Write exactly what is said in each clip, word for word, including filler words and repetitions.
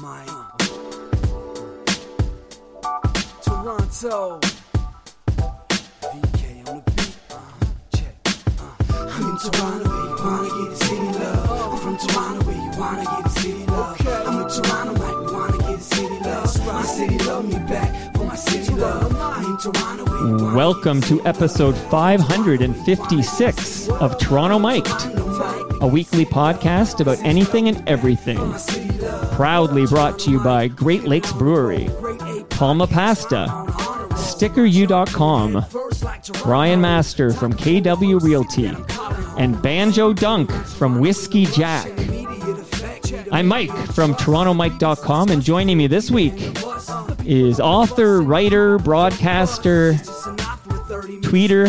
Mike. Toronto. V K on the beat. Uh, check. Uh. I'm in Toronto where you wanna get the city love. I'm from Toronto where you wanna get the city love. Okay. I'm in Toronto like we wanna get the city love. Right. My city love me back for my city love. I'm in Toronto where you wanna Welcome to episode five hundred fifty-six of Toronto Mic'd, a weekly podcast about anything and everything. Proudly brought to you by Great Lakes Brewery, Palma Pasta, Sticker U dot com, Brian Master from K W Realty, and Banjo Dunk from Whiskey Jack. I'm Mike from Toronto Mike dot com, and joining me this week is author, writer, broadcaster, tweeter,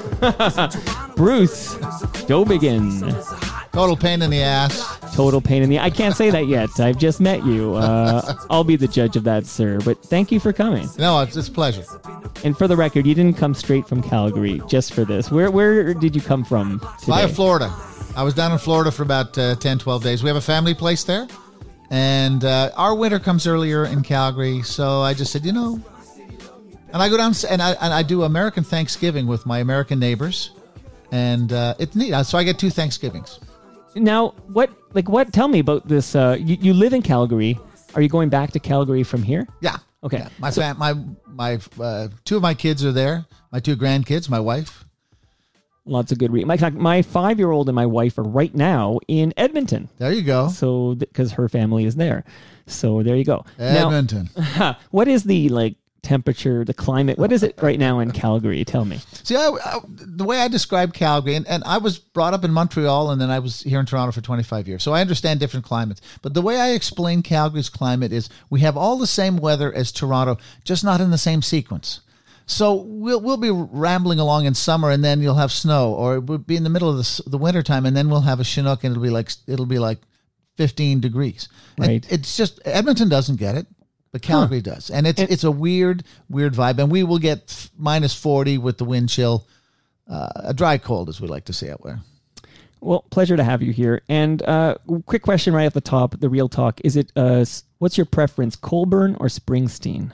Bruce Dobigan. Total pain in the ass. Total pain in the... I can't say that yet. I've just met you. Uh, I'll be the judge of that, sir. But thank you for coming. No, it's, it's a pleasure. And for the record, you didn't come straight from Calgary just for this. Where where did you come from today? Via Florida. I was down in Florida for about uh, ten, twelve days. We have a family place there. And uh, our winter comes earlier in Calgary. So I just said, you know... And I go down and I, and I do American Thanksgiving with my American neighbors. And uh, it's neat. So I get two Thanksgivings. Now, what, like, what, tell me about this. Uh, you, you live in Calgary. Are you going back to Calgary from here? Yeah. Okay. Yeah. My, so, fam- my, my, uh, two of my kids are there. My two grandkids, my wife. Lots of good reading. My, my five-year-old and my wife are right now in Edmonton. There you go. So, because her family is there. So, there you go. Edmonton. Now, what is the, like, temperature, the climate? What is it right now in Calgary? Tell me. See, I, I, the way I describe Calgary, and, and I was brought up in Montreal, and then I was here in Toronto for twenty-five years, so I understand different climates. But the way I explain Calgary's climate is we have all the same weather as Toronto, just not in the same sequence. So we'll we'll be rambling along in summer, and then you'll have snow, or we'll be in the middle of the, the winter time, and then we'll have a Chinook, and it'll be like it'll be like fifteen degrees. Right. And it's just Edmonton doesn't get it. But Calgary huh. does. And it's it, it's a weird, weird vibe. And we will get minus forty with the wind chill. Uh, a dry cold, as we like to say out there. Well, pleasure to have you here. And uh, quick question right at the top, the real talk. Is it, uh, what's your preference, Colburn or Springsteen?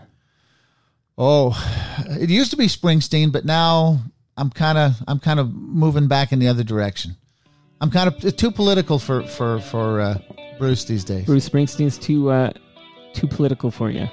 Oh, it used to be Springsteen, but now I'm kind of I'm kind of moving back in the other direction. I'm kind of too political for, for, for uh, Bruce these days. Bruce Springsteen's too... Uh, Too political for you.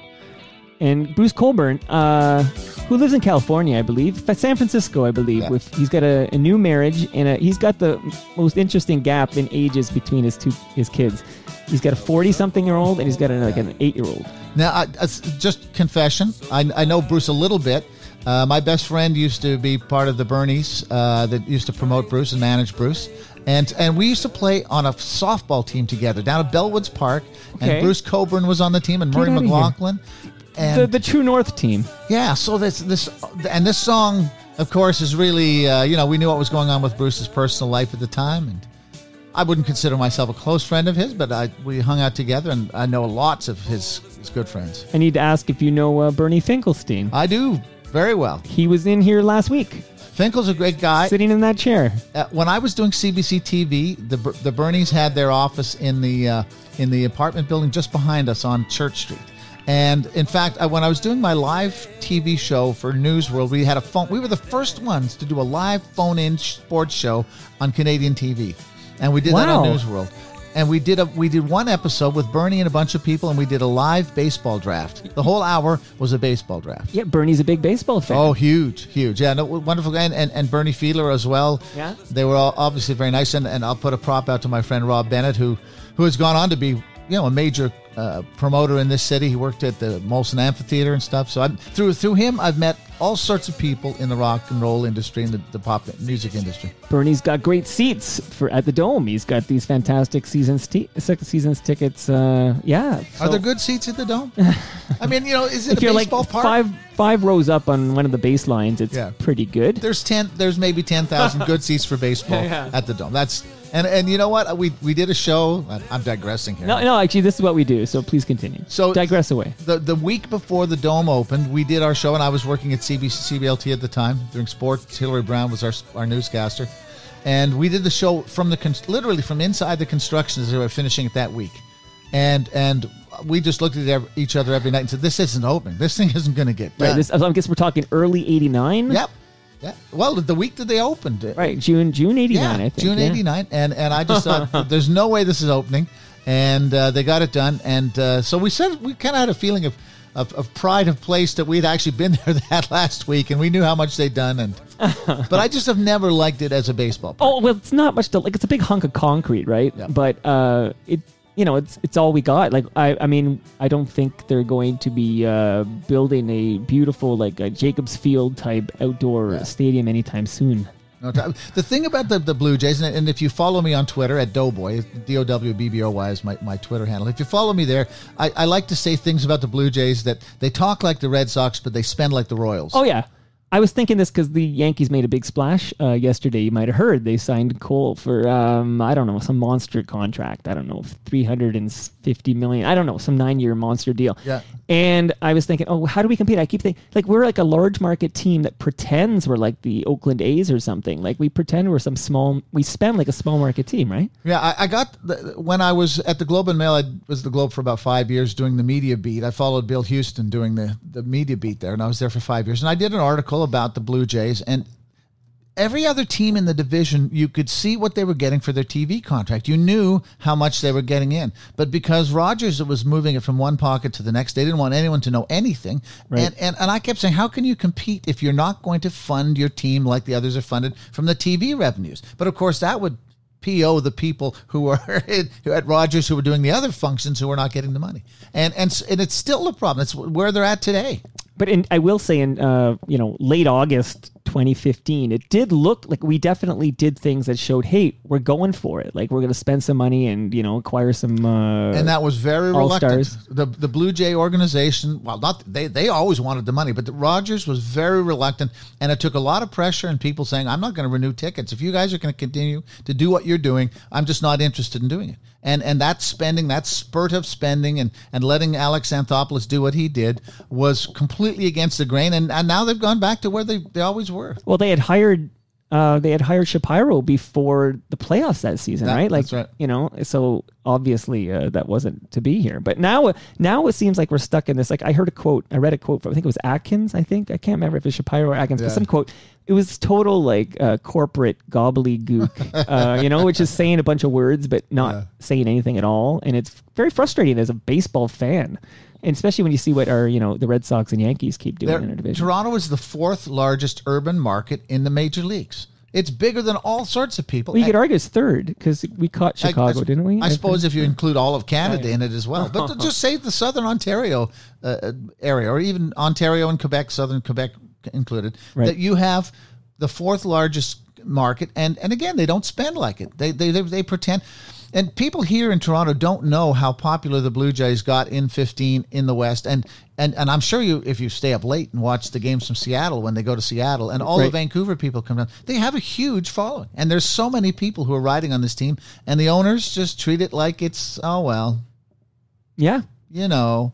And Bruce Colburn, uh, who lives in California, I believe, San Francisco, I believe. Yeah. With he's got a, a new marriage, and a, he's got the most interesting gap in ages between his two his kids. He's got a forty-something-year-old, and he's got a, like an eight-year-old. Now, I, I, just confession, I, I know Bruce a little bit. Uh, my best friend used to be part of the Bernies uh, that used to promote Bruce and manage Bruce. And and we used to play on a softball team together down at Bellwoods Park. Okay. And Bruce Coburn was on the team, and Murray McLaughlin. And the, the True North team. Yeah, so this, this and this song, of course, is really, uh, you know, we knew what was going on with Bruce's personal life at the time. And I wouldn't consider myself a close friend of his, but I we hung out together, and I know lots of his, his good friends. I need to ask if you know uh, Bernie Finkelstein. I do, very well. He was in here last week. Finkel's a great guy. Sitting in that chair. Uh, when I was doing C B C T V, the the Bernies had their office in the uh, in the apartment building just behind us on Church Street. And in fact, I, when I was doing my live T V show for Newsworld, we had a phone. We were the first ones to do a live phone-in sports show on Canadian T V, and we did wow. that on Newsworld. And we did a we did one episode with Bernie and a bunch of people, and we did a live baseball draft. The whole hour was a baseball draft. Yeah, Bernie's a big baseball fan. Oh, huge, huge. Yeah, no, wonderful guy. And, and, and Bernie Fiedler as well. Yeah. They were all obviously very nice. And, and I'll put a prop out to my friend Rob Bennett, who who has gone on to be, you know, a major uh, promoter in this city. He worked at the Molson Amphitheater and stuff. So I'm, through through him, I've met all sorts of people in the rock and roll industry and the, the pop music industry. Bernie's got great seats for at the Dome. He's got these fantastic seasons t- seasons tickets. Uh, yeah. So. Are there good seats at the Dome? I mean, you know, is it if a you're baseball like park? Five five rows up on one of the base lines, it's Yeah. pretty good. There's ten. There's maybe ten thousand good seats for baseball Yeah. at the Dome. That's and and you know what? We we did a show. I'm digressing here. No, no, actually, this is what we do. So please continue. So digress away. The the week before the Dome opened, we did our show, and I was working at C B C, C B L T at the time doing sports. Hillary Brown was our our newscaster, and we did the show from the literally from inside the construction as they were finishing it that week. and and we just looked at ev- each other every night and said, "This isn't opening. This thing isn't going to get done." Right. This, I guess we're talking early eighty-nine. Yep. Yeah. Well, the week that they opened it. Right. June June eighty-nine. Yeah, I think. June yeah. eighty-nine, and and I just thought there's no way this is opening, and uh, they got it done, and uh, so we said we kind of had a feeling of, of of pride of place that we'd actually been there that last week, and we knew how much they'd done, and but I just have never liked it as a baseball park. Oh well, it's not much to like. It's a big hunk of concrete, right? Yeah. But uh, it. You know, it's it's all we got. Like, I, I mean, I don't think they're going to be uh, building a beautiful, like, a Jacobs Field type outdoor Yeah. stadium anytime soon. No, the thing about the, the Blue Jays, and, and if you follow me on Twitter at Doughboy, D O W B B O Y is my, my Twitter handle. If you follow me there, I, I like to say things about the Blue Jays that they talk like the Red Sox, but they spend like the Royals. Oh, yeah. I was thinking this because the Yankees made a big splash uh, yesterday. You might have heard they signed Cole for um, I don't know, some monster contract. I don't know, three hundred fifty million. I don't know, some nine-year monster deal. Yeah. And I was thinking, oh, how do we compete? I keep thinking, like, we're like a large market team that pretends we're like the Oakland A's or something. Like, we pretend we're some small. We spend like a small market team, right? Yeah, I, I got the, when I was at the Globe and Mail. I was the Globe for about five years doing the media beat. I followed Bill Houston doing the the media beat there, and I was there for five years. And I did an article about the Blue Jays, and every other team in the division, you could see what they were getting for their T V contract. You knew how much they were getting in. But because Rogers was moving it from one pocket to the next, they didn't want anyone to know anything. Right. And, and and I kept saying, how can you compete if you're not going to fund your team like the others are funded from the T V revenues? But of course, that would P O the people who are at Rogers who were doing the other functions who were not getting the money. And and, and it's still a problem. It's where they're at today. But in, I will say in uh, you know late August twenty fifteen, it did look like we definitely did things that showed, hey, we're going for it. Like, we're going to spend some money and, you know, acquire some uh, and that was very reluctant. All-Stars. The the Blue Jay organization, well, not they they always wanted the money, but the Rogers was very reluctant, and it took a lot of pressure and people saying, I'm not going to renew tickets. If you guys are going to continue to do what you're doing, I'm just not interested in doing it. And and that spending, that spurt of spending and, and letting Alex Anthopoulos do what he did was completely against the grain, and, and now they've gone back to where they, they always were. Well, they had hired uh, they had hired Shapiro before the playoffs that season, That- right? Like, that's right. you know, so obviously uh, that wasn't to be here. But now, now it seems like we're stuck in this. Like, I heard a quote, I read a quote from, I think it was Atkins. I think I can't remember if it's Shapiro or Atkins, Yeah. but some quote. It was total like uh, corporate gobbledygook, uh, you know, which is saying a bunch of words but not Yeah. saying anything at all, and it's very frustrating as a baseball fan. And especially when you see what our, you know, the Red Sox and Yankees keep doing They're- in our division. Toronto is the fourth largest urban market in the major leagues. It's bigger than all sorts of people. Well, you And- could argue it's third because we caught Chicago, I, didn't we? I suppose if you include all of Canada Right. in it as well. But just say the southern Ontario uh, area, or even Ontario and Quebec, southern Quebec included, Right. that you have the fourth largest market. And, and again, they don't spend like it. They, they, they, they pretend. And people here in Toronto don't know how popular the Blue Jays got in fifteen in the West. And, and, and I'm sure you, if you stay up late and watch the games from Seattle when they go to Seattle, and all the Right. Vancouver people come down, they have a huge following. And there's so many people who are riding on this team, and the owners just treat it like it's, oh, well, yeah. you know,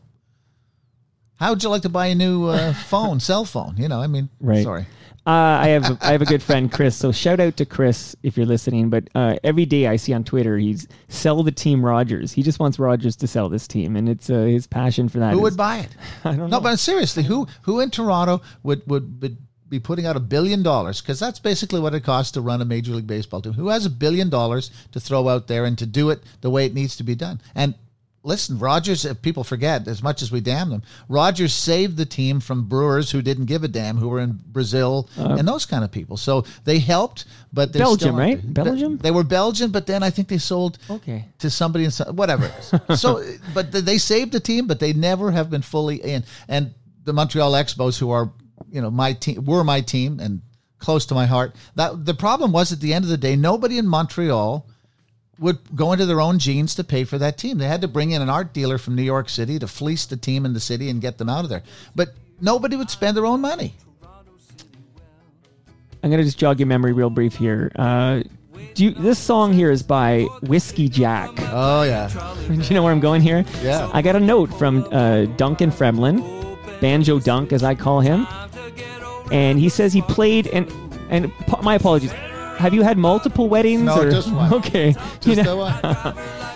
how would you like to buy a new uh, phone, cell phone? You know, I mean, Right. sorry. Uh, I have a, I have a good friend, Chris. So shout out to Chris if you're listening. But uh, every day I see on Twitter, he's sell the team Rogers. He just wants Rogers to sell this team, and it's uh, his passion for that. Who is- would buy it? I don't know. No, but seriously, who who in Toronto would, would, would be putting out a billion dollars? Because that's basically what it costs to run a Major League Baseball team. Who has a billion dollars to throw out there and to do it the way it needs to be done? And listen, Rogers, if people forget, as much as we damn them, Rogers saved the team from Brewers who didn't give a damn, who were in Brazil and those kind of people. So they helped, but they're Belgium, still, right? Belgium? They were Belgian, but then I think they sold Okay. to somebody in some, whatever. it is. So, but they saved the team, but they never have been fully in. And the Montreal Expos, who are, you know, my team, were my team and close to my heart. That the problem was at the end of the day, nobody in Montreal would go into their own jeans to pay for that team. They had to bring in an art dealer from New York City to fleece the team in the city and get them out of there. But nobody would spend their own money. I'm gonna just jog your memory real brief here. Uh, do you, this song here is by Whiskey Jack. Oh, yeah. Do you know where I'm going here? Yeah. I got a note from uh, Duncan Fremlin, Banjo Dunk as I call him, and he says he played and and p- my apologies. Have you had multiple weddings? No, or? just one. Okay. Just You the know- one.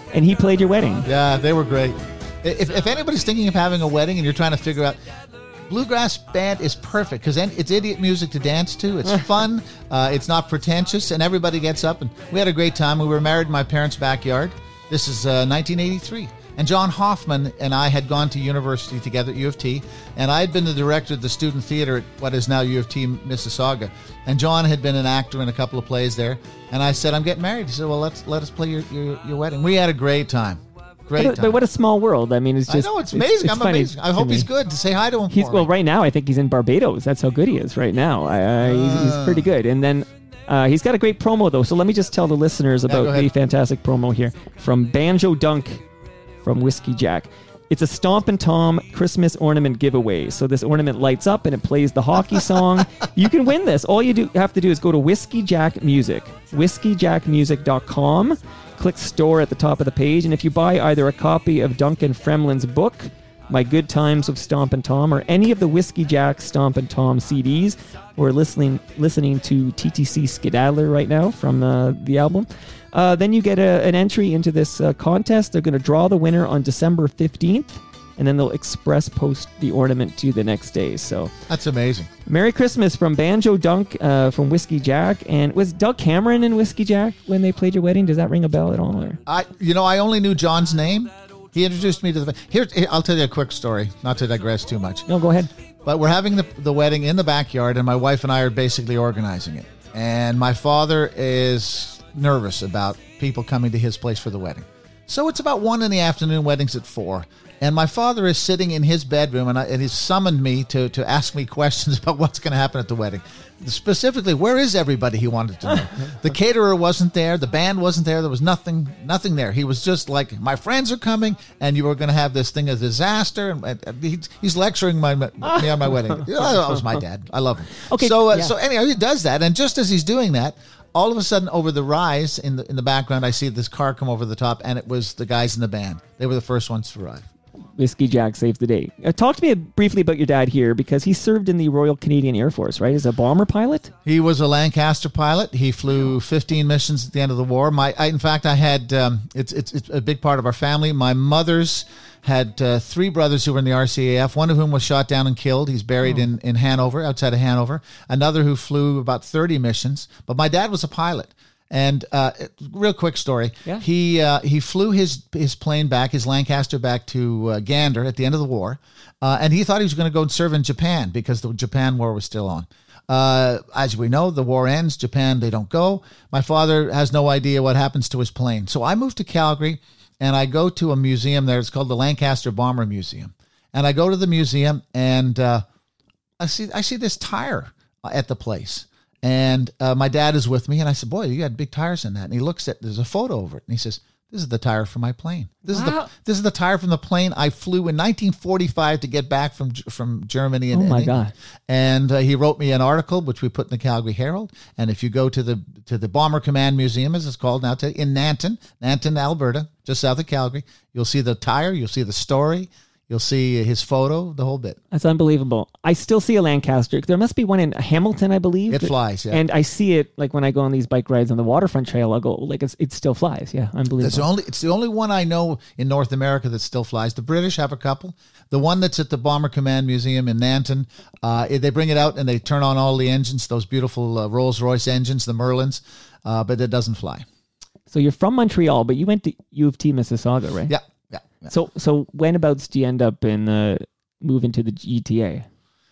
and he played your wedding. Yeah, they were great. If, if anybody's thinking of having a wedding and you're trying to figure out, bluegrass band is perfect because it's idiot music to dance to. It's fun. Uh, it's not pretentious, and everybody gets up. And we had a great time. We were married in my parents' backyard. This is uh, nineteen eighty-three. And John Hoffman and I had gone to university together at U of T, and I had been the director of the student theater at what is now U of T Mississauga. And John had been an actor in a couple of plays there. And I said, I'm getting married. He said, well, let's let us play your, your, your wedding. We had a great time. Great but, time. but what a small world. I mean, it's just... I know, it's amazing. It's, it's I'm funny amazing. I hope me. he's good. To say hi to him He's for Well, me. right now, I think he's in Barbados. That's how good he is right now. I, I, he's, he's pretty good. And then uh, he's got a great promo, though. So let me just tell the listeners about go the ahead. fantastic promo here from Banjo Dunk from Whiskey Jack. It's a Stomp and Tom Christmas ornament giveaway. So this ornament lights up and it plays the hockey song. You can win this. All you do have to do is go to Whiskey Jack Music, whiskey jack music dot com. Click store at the top of the page. And if you buy either a copy of Duncan Fremlin's book, My Good Times of Stomp and Tom, or any of the Whiskey Jack Stomp and Tom C Ds, or listening listening to T T C Skedaddler right now from uh, the album, uh, then you get a, an entry into this uh, contest. They're going to draw the winner on December fifteenth, and then they'll express post the ornament to you the next day. So That's amazing. Merry Christmas from Banjo Dunk uh, from Whiskey Jack. And was Doug Cameron in Whiskey Jack when they played your wedding? Does that ring a bell at all? Or? I, you know, I only knew John's name. He introduced me to the... Here, here, I'll tell you a quick story, not to digress too much. No, go ahead. But we're having the, the wedding in the backyard, and my wife and I are basically organizing it. And my father is nervous about people coming to his place for the wedding. So it's about one in the afternoon, wedding's at four. And my father is sitting in his bedroom, and, I, and he's summoned me to, to ask me questions about what's going to happen at the wedding. Specifically, where is everybody, he wanted to know. The caterer wasn't there. The band wasn't there. There was nothing nothing there. He was just like, my friends are coming, and you were going to have this thing, a disaster. And, and he, he's lecturing my, me on my wedding. That was my dad. I love him. Okay, So, uh, yeah. so anyhow, he does that. And just as he's doing that, all of a sudden, over the rise in the in the background, I see this car come over the top, and it was the guys in the band. They were the first ones to arrive. Whiskey Jack saves the day. Uh, talk to me briefly about your dad here, because he served in the Royal Canadian Air Force, right? As a bomber pilot? He was a Lancaster pilot. He flew fifteen missions at the end of the war. My, I, in fact, I had, um, it's, it's it's a big part of our family. My mother's had uh, three brothers who were in the R C A F, one of whom was shot down and killed. He's buried Oh. in, in Hanover, outside of Hanover. Another who flew about thirty missions. But my dad was a pilot. And uh, real quick story. Yeah. He uh, he flew his his plane back, his Lancaster back to uh, Gander at the end of the war, uh, and he thought he was going to go and serve in Japan because the Japan war was still on. Uh, as we know, the war ends. Japan, they don't go. My father has no idea what happens to his plane. So I moved to Calgary, and I go to a museum there. It's called the Lancaster Bomber Museum. And I go to the museum, and uh, I see I see this tire at the place. And uh, my dad is with me, and I said, boy, you had big tires in that. And he looks at, there's a photo of it, and he says, this is the tire for my plane. This is Wow. the this is the tire from the plane I flew in nineteen forty-five to get back from from Germany. And Oh, my and- God. And uh, he wrote me an article, which we put in the Calgary Herald. And if you go to the to the Bomber Command Museum, as it's called now, to, in Nanton, Nanton, Alberta, just south of Calgary, you'll see the tire, you'll see the story, you'll see his photo, the whole bit. That's unbelievable. I still see a Lancaster. There must be one in Hamilton, I believe. It flies, yeah. And I see it, like when I go on these bike rides on the waterfront trail, I'll go, like, it's, it still flies. Yeah, unbelievable. It's the only it's the only one I know in North America that still flies. The British have a couple. The one that's at the Bomber Command Museum in Nanton, uh, they bring it out and they turn on all the engines, those beautiful uh, Rolls-Royce engines, the Merlins, uh, but it doesn't fly. So you're from Montreal, but you went to U of T Mississauga, right? Yeah, yeah. yeah. So so whenabouts do you end up in uh, moving to the G T A?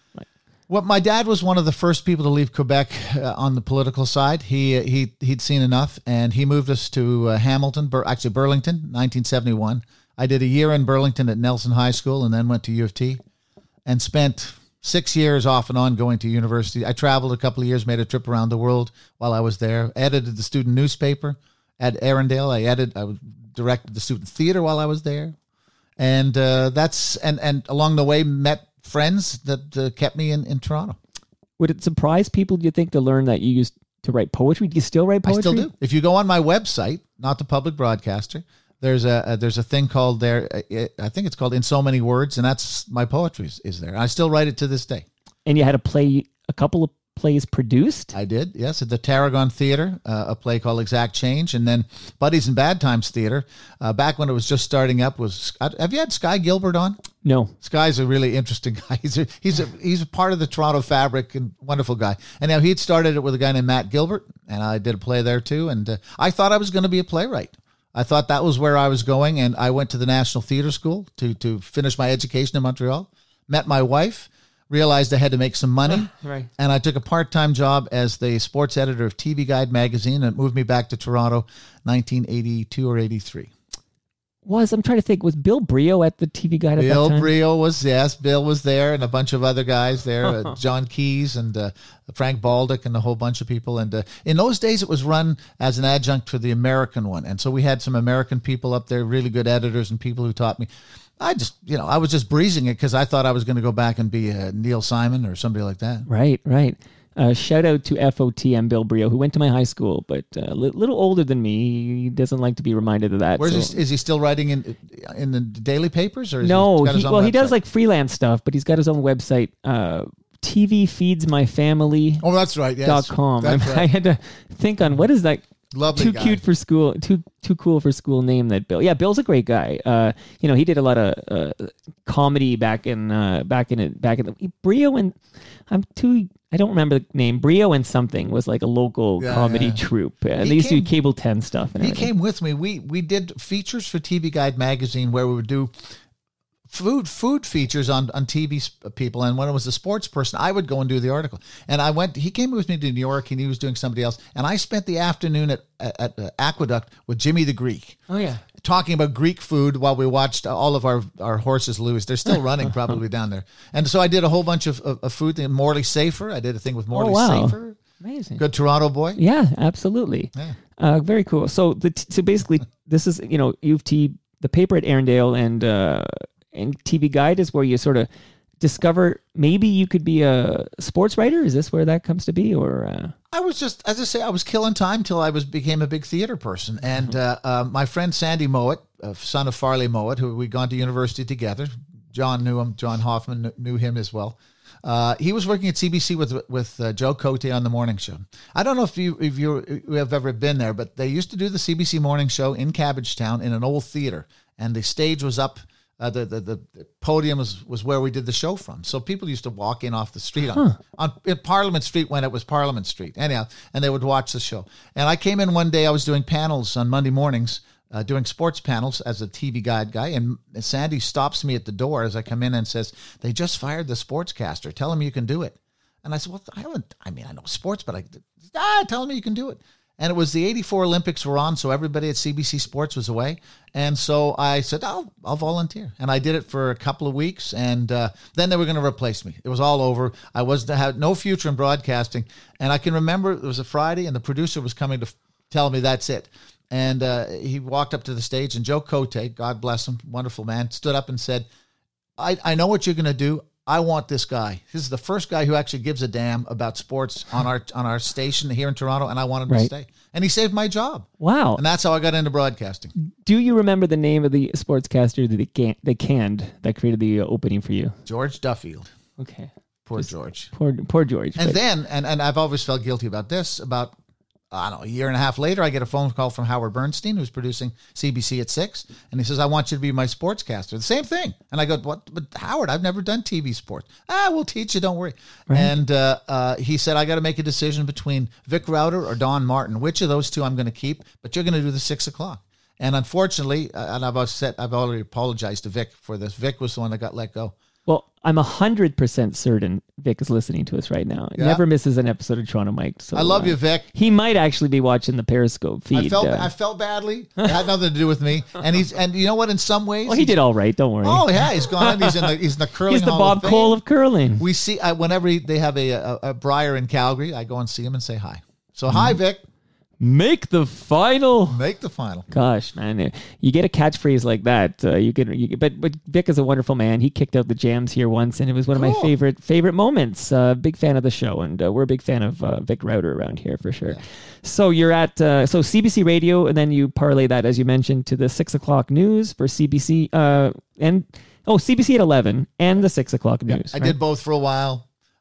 Well, my dad was one of the first people to leave Quebec uh, on the political side. He uh, he he'd seen enough, and he moved us to uh, Hamilton, Bur- actually Burlington, nineteen seventy-one. I did a year in Burlington at Nelson High School, and then went to U of T, and spent six years off and on going to university. I traveled a couple of years, made a trip around the world while I was there. Edited the student newspaper at Arundel. I edited, I directed the student theater while I was there, and uh, that's and and along the way met friends that uh, kept me in, in Toronto. Would it surprise people, do you think, to learn that you used to write poetry? Do you still write poetry? I still do. If you go on my website, not the public broadcaster, there's a, a there's a thing called there. uh, I think it's called In So Many Words, and that's my poetry is, is there. I still write it to this day. And you had to play a couple of plays produced. I did, yes, at the Tarragon Theater, uh, a play called Exact Change, and then Buddies and Bad Times Theater, uh, back when it was just starting up. Was have you had Sky Gilbert on? No. Sky's a really interesting guy. He's a, he's a, he's a part of the Toronto fabric and wonderful guy. And now he'd started it with a guy named Matt Gilbert, and I did a play there too. And uh, I thought I was going to be a playwright. I thought that was where I was going, and I went to the National Theatre School to to finish my education in Montreal. Met my wife, realized I had to make some money, Right. and I took a part-time job as the sports editor of T V Guide magazine, and it moved me back to Toronto, nineteen eighty-two or eighty-three. Was I'm trying to think. Was Bill Brio at the T V Guide at Bill that time? Brio was, yes, Bill was there, and a bunch of other guys there, uh, John Keyes and uh, Frank Baldick and a whole bunch of people. And uh, in those days, it was run as an adjunct for the American one. And so we had some American people up there, really good editors and people who taught me. I just, you know, I was just breezing it because I thought I was going to go back and be uh, Neil Simon or somebody like that. Right, right. Uh, shout out to F O T M Bill Brio, who went to my high school, but a uh, li- little older than me. He doesn't like to be reminded of that. Where's so. he, is he still writing in in the daily papers? Or is no, he got his he, own well, website? he does like freelance stuff, but he's got his own website, uh, T V Feeds My Family. Oh, that's right. Yes. Dot com. That's I, right. I had to think on what is that. Lovely too guy. cute for school, too too cool for school name that Bill. Yeah, Bill's a great guy. Uh, you know, he did a lot of uh, comedy back in uh, back in it back in the Brio and I'm too. I don't remember the name. Brio and something was like a local Yeah, comedy yeah. troupe. Uh, He they used to came- do Cable ten stuff. And He everything. came with me. We we did features for T V Guide magazine where we would do food food features on on T V sp- people. And when it was a sports person, I would go and do the article. And I went. He came with me to New York, and he was doing somebody else. And I spent the afternoon at at, at uh, Aqueduct with Jimmy the Greek. Oh yeah. Talking about Greek food while we watched all of our, our horses lose. They're still running probably down there. And so I did a whole bunch of, of, of food thing. Morley Safer. I did a thing with Morley Oh, wow. Safer. Amazing. Good Toronto boy. Yeah, absolutely. Yeah. Uh, very cool. So the t- so basically, this is you know U of T, the paper at Arendelle, and uh, and T V Guide is where you sort of discover maybe you could be a sports writer. Is this where that comes to be, or? Uh... I was just, as I say, I was killing time till I was became a big theater person. And uh, uh, my friend Sandy Mowat, uh, son of Farley Mowat, who we'd gone to university together. John knew him. John Hoffman kn- knew him as well. Uh, he was working at C B C with with uh, Joe Cote on the morning show. I don't know if you if you have ever been there, but they used to do the C B C morning show in Cabbagetown in an old theater, and the stage was up. Uh, the, the the podium was, was where we did the show from. So people used to walk in off the street on, huh. on in Parliament Street when it was Parliament Street. Anyhow, and they would watch the show. And I came in one day, I was doing panels on Monday mornings, uh, doing sports panels as a T V Guide guy. And Sandy stops me at the door as I come in and says, they just fired the sportscaster. Tell him you can do it. And I said, well, I haven't, I mean, I know sports, but I, ah, tell him you can do it. And it was the eighty-four Olympics were on, so everybody at C B C Sports was away. And so I said, I'll, I'll volunteer. And I did it for a couple of weeks, and uh, then they were going to replace me. It was all over. I was had no future in broadcasting. And I can remember it was a Friday, and the producer was coming to f- tell me that's it. And uh, he walked up to the stage, and Joe Cote, God bless him, wonderful man, stood up and said, I, I know what you're going to do. I want this guy. This is the first guy who actually gives a damn about sports on our on our station here in Toronto, and I want him Right. to stay. And he saved my job. Wow. And that's how I got into broadcasting. Do you remember the name of the sportscaster that they, can- they canned that created the uh, opening for you? George Duffield. Okay. Poor George. Poor poor George. And but- then, and, and I've always felt guilty about this, about, I don't know, a year and a half later, I get a phone call from Howard Bernstein, who's producing C B C at six, and he says, I want you to be my sportscaster. The same thing. And I go, what? But Howard, I've never done T V sports. Ah, we'll teach you, don't worry. Right. And uh, uh, he said, I got to make a decision between Vic Rauter or Don Martin. Which of those two I'm going to keep, but you're going to do the six o'clock. And unfortunately, uh, and I've said, I've already apologized to Vic for this. Vic was the one that got let go. Well, I'm one hundred percent certain Vic is listening to us right now. Yeah. Never misses an episode of Toronto Mike. So, I love uh, you, Vic. He might actually be watching the Periscope feed. I felt uh, I felt badly. It had nothing to do with me. And he's and you know what? In some ways, well, he did all right. Don't worry. Oh yeah, he's gone. He's in the he's in the curling. He's the Hall Bob of Fame. Cole of curling. We see I, whenever he, they have a, a a Briar in Calgary, I go and see him and say hi. So hi, Vic. Make the final. Make the final. Gosh, man, you get a catchphrase like that. Uh, you can, you, but but Vic is a wonderful man. He kicked out the Jams here once, and it was one of my Cool. favorite favorite moments. Uh, big fan of the show, and uh, we're a big fan of uh, Vic Rauter around here for sure. Yeah. So you're at uh, so C B C Radio, and then you parlay that, as you mentioned, to the six o'clock news for C B C uh, and oh C B C at eleven and the six o'clock news. I right? did both for a while.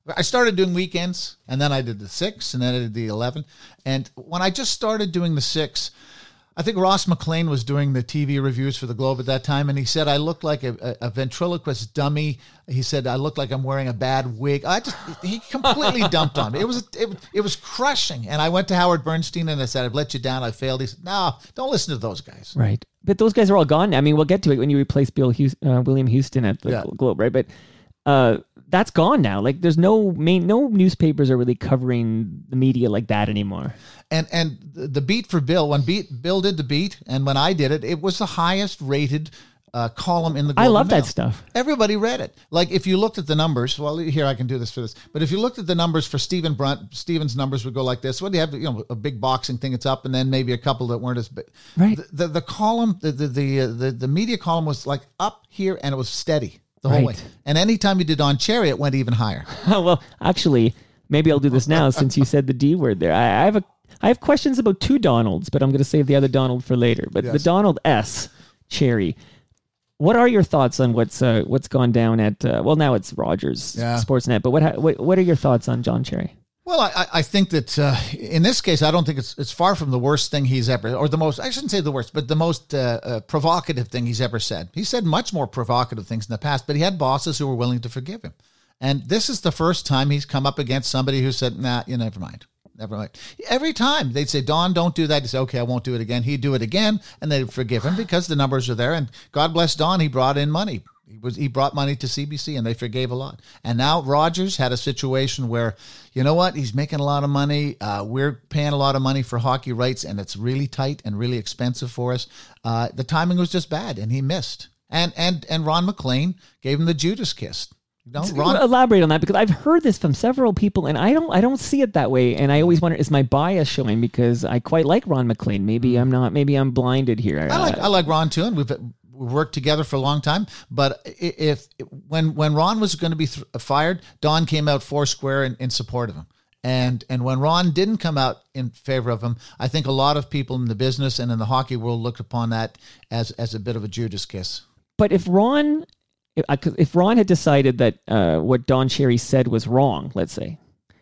I started doing weekends, and then I did the six, and then I did the eleven. And when I just started doing the six, I think Ross McLean was doing the T V reviews for the Globe at that time, and he said I looked like a, a, a ventriloquist dummy. He said I looked like I'm wearing a bad wig. I just he completely dumped on me. It was it, it was crushing. And I went to Howard Bernstein and I said I've let you down. I failed. He said no, don't listen to those guys. Right, but those guys are all gone. I mean, we'll get to it when you replace Bill Houston, uh, William Houston at the Yeah. Globe, right? But. Uh, that's gone now. Like there's no main, no newspapers are really covering the media like that anymore. And and the beat for Bill, when beat, Bill did the beat, and when I did it, it was the highest rated uh, column in the Globe I love and Mail. that stuff. Everybody read it. Like if you looked at the numbers, well, here I can do this for this. But if you looked at the numbers for Stephen Brunt, Stephen's numbers would go like this. What do you have? You know, a big boxing thing. It's up, and then maybe a couple that weren't as big. Right. The the, the column, the the the, uh, the the media column was like up here, and it was steady the whole Right. way. And anytime you did on Cherry, it went even higher. Well, actually, maybe I'll do this now since you said the D word there. I, I have a I have questions about two Donalds, but I'm going to save the other Donald for later. But Yes. the Donald S. Cherry. What are your thoughts on what's uh, what's gone down at uh, well now it's Rogers Yeah. Sportsnet, but what ha- what what are your thoughts on John Cherry? Well, I, I think that uh, in this case, I don't think it's it's far from the worst thing he's ever, or the most, I shouldn't say the worst, but the most uh, uh, provocative thing he's ever said. He said much more provocative things in the past, but he had bosses who were willing to forgive him. And this is the first time he's come up against somebody who said, nah, you never mind. Never mind. Every time they'd say, Don, don't do that. He'd say, okay, I won't do it again. He'd do it again, and they'd forgive him because the numbers are there. And God bless Don, he brought in money. He was he brought money to C B C, and they forgave a lot. And now Rogers had a situation where, you know what, he's making a lot of money. Uh, we're paying a lot of money for hockey rights, and it's really tight and really expensive for us. Uh, the timing was just bad, and he missed. And and and Ron McLean gave him the Judas kiss. You know, Ron, Elaborate on that because I've heard this from several people, and I don't I don't see it that way. And I always wonder, is my bias showing? Because I quite like Ron McLean. Maybe I'm not. Maybe I'm blinded here. I like Uh, I like Ron too, and we've we worked together for a long time. But if, if when when Ron was going to be th- fired, Don came out four square in, in support of him. And and when Ron didn't come out in favor of him, I think a lot of people in the business and in the hockey world looked upon that as as a bit of a Judas kiss. But if Ron, if, I could- if Ron had decided that uh, what Don Cherry said was wrong, let's say,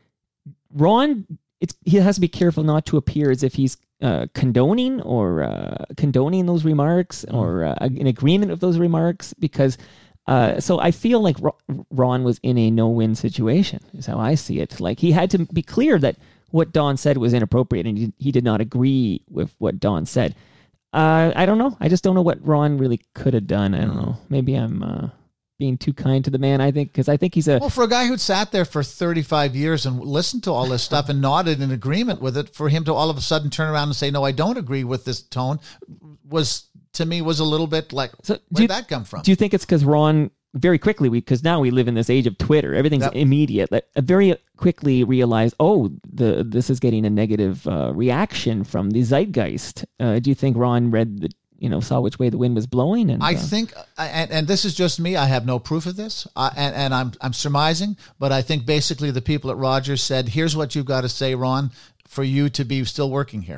Ron, it's he has to be careful not to appear as if he's uh, condoning or uh, condoning those remarks or uh, in agreement of those remarks, because uh, so I feel like Ro- Ron was in a no-win situation, is how I see it. Like he had to be clear that what Don said was inappropriate, and he, he did not agree with what Don said. Uh, I don't know. I just don't know what Ron really could have done. I don't know. Maybe I'm uh, being too kind to the man, I think, because I think he's a... Well, for a guy who'd sat there for thirty-five years and listened to all this stuff and nodded in agreement with it, for him to all of a sudden turn around and say, no, I don't agree with this tone, was, to me, was a little bit like, So, where'd do you- that come from? Do you think it's because Ron, very quickly, because now we live in this age of Twitter, everything's Yep. immediate, that uh, very quickly realized, oh, the this is getting a negative uh, reaction from the zeitgeist. Uh, do you think Ron read the, you know, saw which way the wind was blowing? And I uh, think, and, and this is just me, I have no proof of this, uh, and, and I'm I'm surmising, but I think basically the people at Rogers said, here's what you've got to say, Ron, for you to be still working here.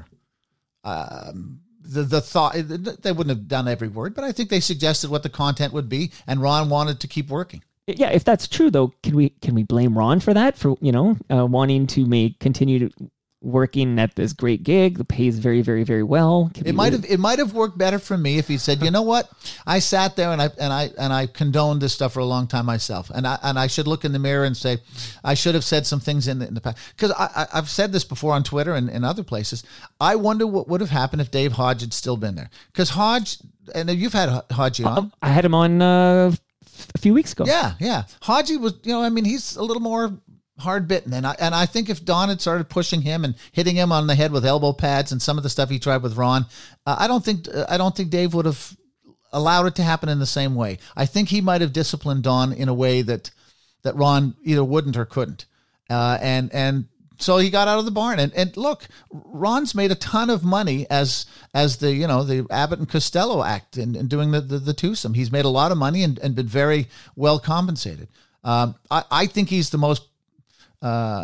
Um, the the thought, they wouldn't have done every word, but I think they suggested what the content would be, and Ron wanted to keep working. Yeah, if that's true, though, can we can we blame Ron for that? For, you know, uh, wanting to make continue to working at this great gig that pays very, very, very well. Can It we might really- have it might have worked better for me if he said, you know what, I sat there and I and I and I condoned this stuff for a long time myself, and I and I should look in the mirror and say, I should have said some things in the, in the past, because I, I I've said this before on Twitter and in other places. I wonder what would have happened if Dave Hodge had still been there, because Hodge, and you've had Hodgie on. I had him on uh, a few weeks ago. Yeah, yeah. Hodgie was, you know, I mean, he's a little more hard bitten, and I and I think if Don had started pushing him and hitting him on the head with elbow pads and some of the stuff he tried with Ron, uh, I don't think uh, I don't think Dave would have allowed it to happen in the same way. I think he might have disciplined Don in a way that that Ron either wouldn't or couldn't, uh, and and. So he got out of the barn, and, and look, Ron's made a ton of money as as the you know the Abbott and Costello act and, and doing the, the the twosome. He's made a lot of money and, and been very well compensated. Um, I I think he's the most uh,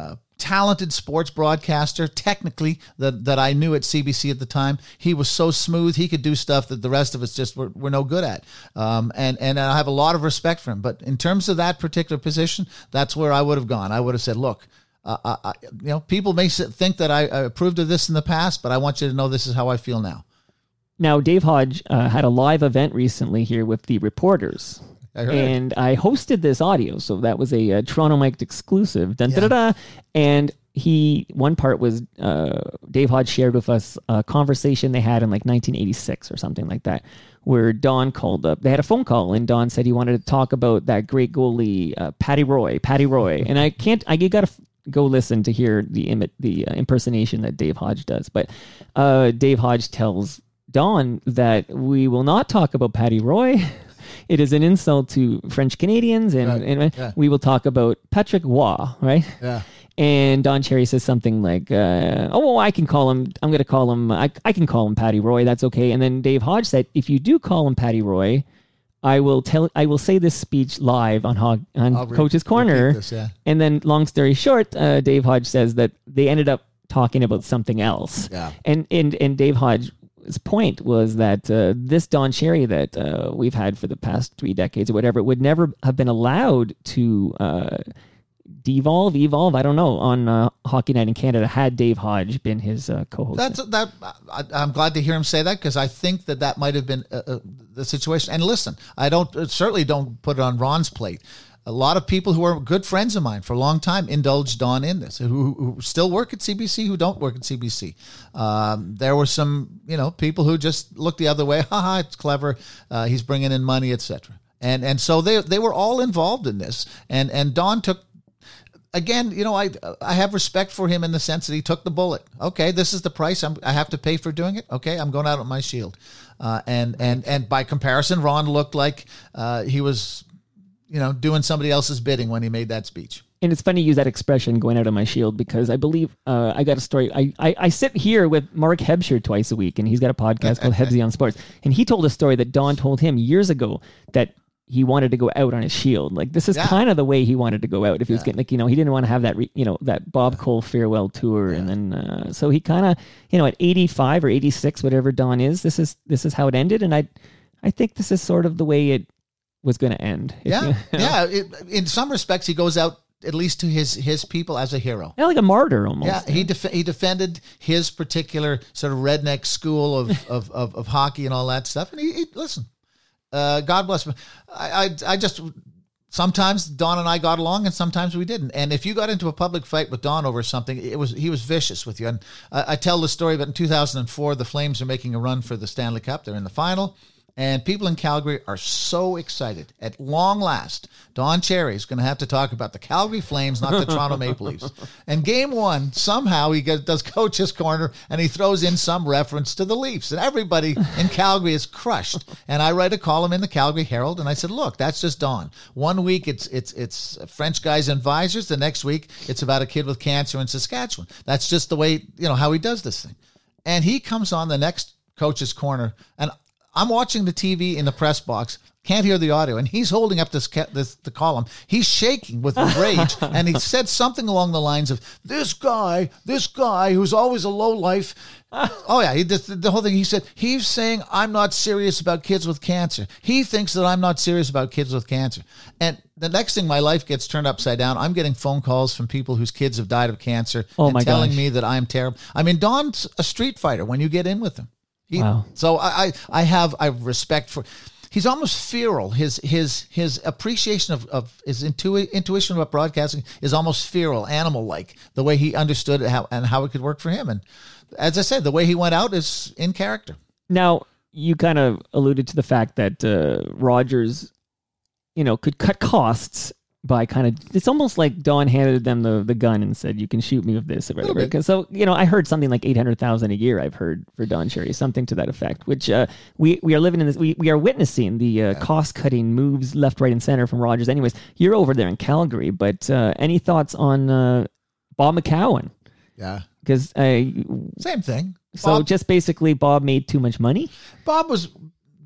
talented sports broadcaster, technically, that, that I knew at C B C at the time. He was so smooth. He could do stuff that the rest of us just were, were no good at. Um, and, and I have a lot of respect for him. But in terms of that particular position, that's where I would have gone. I would have said, look, uh, I, I, you know, people may think that I, I approved of this in the past, but I want you to know this is how I feel now. Now, Dave Hodge uh, had a live event recently here with the reporters. I heard. And I hosted this audio, so that was a, a Toronto Mic'd exclusive. Dun, Yeah. da, da, da. And he, one part was uh, Dave Hodge shared with us a conversation they had in like nineteen eighty-six or something like that, where Don called up. They had a phone call, and Don said he wanted to talk about that great goalie, uh, Patty Roy, Patty Roy. And I can't, I got to go listen to hear the imi- the uh, impersonation that Dave Hodge does. But uh, Dave Hodge tells Don that we will not talk about Patty Roy. It is an insult to French Canadians, and, Right. and Yeah. we will talk about Patrick Roy, right? Yeah. And Don Cherry says something like, uh, "Oh, well, I can call him. I'm going to call him. I, I can call him Patty Roy. That's okay." And then Dave Hodge said, "If you do call him Patty Roy, I will tell. I will say this speech live on Hog, on I'll re- Coach's Corner." repeat this, yeah. And then, long story short, uh, Dave Hodge says that they ended up talking about something else. Yeah. And and and Dave Hodge. His point was that uh, this Don Cherry that uh, we've had for the past three decades or whatever would never have been allowed to uh, devolve, evolve, I don't know, on uh, Hockey Night in Canada had Dave Hodge been his uh, co-host. That's that. I, I'm glad to hear him say that, because I think that that might have been uh, uh, the situation. And listen, I don't uh, certainly don't put it on Ron's plate. A lot of people who are good friends of mine for a long time indulged Don in this, who, who still work at C B C, who don't work at C B C. Um, there were some, you know, people who just looked the other way. Haha, it's clever. Uh, he's bringing in money, et cetera. And and so they they were all involved in this. And and Don took. Again, you know, I I have respect for him in the sense that he took the bullet. Okay, this is the price I'm, I have to pay for doing it. Okay, I'm going out on my shield. Uh, and and and by comparison, Ron looked like uh, he was, you know, doing somebody else's bidding when he made that speech. And it's funny you use that expression, going out on my shield, because I believe uh, I got a story. I, I, I sit here with Mark Hebscher twice a week, and he's got a podcast called Hebsy on Sports. And he told a story that Don told him years ago that he wanted to go out on his shield. Like, this is Yeah. kind of the way he wanted to go out. If he was Yeah. getting, like, you know, he didn't want to have that, re, you know, that Bob Cole farewell tour. And then, uh, so he kind of, you know, at eighty-five or eighty-six, whatever Don is, this is, this is how it ended. And I, I think this is sort of the way it was going to end. If Yeah, you- yeah. It, in some respects, he goes out at least to his his people as a hero. Yeah, like a martyr almost. Yeah, he def- he defended his particular sort of redneck school of of, of, of hockey and all that stuff. And he, he listen, uh, God bless him. I, I I just sometimes Don and I got along, and sometimes we didn't. And if you got into a public fight with Don over something, it was he was vicious with you. And I, I tell the story, but in two thousand four, the Flames are making a run for the Stanley Cup. They're in the final. And people in Calgary are so excited. At long last, Don Cherry is going to have to talk about the Calgary Flames, not the Toronto Maple Leafs. And game one, somehow he gets, does Coach's Corner, and he throws in some reference to the Leafs. And everybody in Calgary is crushed. And I write a column in the Calgary Herald, and I said, look, that's just Don. One week it's it's it's French guys and visors. The next week it's about a kid with cancer in Saskatchewan. That's just the way, you know, how he does this thing. And he comes on the next Coach's Corner, and I'm watching the T V in the press box, can't hear the audio, and he's holding up this, ca- this the column. He's shaking with rage, and he said something along the lines of, this guy, this guy who's always a lowlife. Oh, yeah, he, the, the whole thing. He said, he's saying I'm not serious about kids with cancer. He thinks that I'm not serious about kids with cancer. And the next thing, my life gets turned upside down. I'm getting phone calls from people whose kids have died of cancer Oh, and my telling gosh. me that I'm terrible. I mean, Don's a street fighter when you get in with him. He, Wow. So I, I, I have I have respect for. He's almost feral. His his his appreciation of, of his intui- intuition about broadcasting is almost feral, animal like. The way he understood it, how and how it could work for him, and as I said, the way he went out is in character. Now, you kind of alluded to the fact that uh, Rogers, you know, could cut costs by kind of, it's almost like Don handed them the, the gun and said, you can shoot me with this or whatever. bit. Because so, you know, I heard something like eight hundred thousand a year I've heard for Don Cherry, something to that effect, which uh, we, we are living in this, we, we are witnessing the uh, cost cutting moves left, right, and center from Rogers. Anyways, you're over there in Calgary, but uh, any thoughts on uh, Bob McCowan? Yeah, Because uh, same thing. so Bob, just basically Bob made too much money. Bob was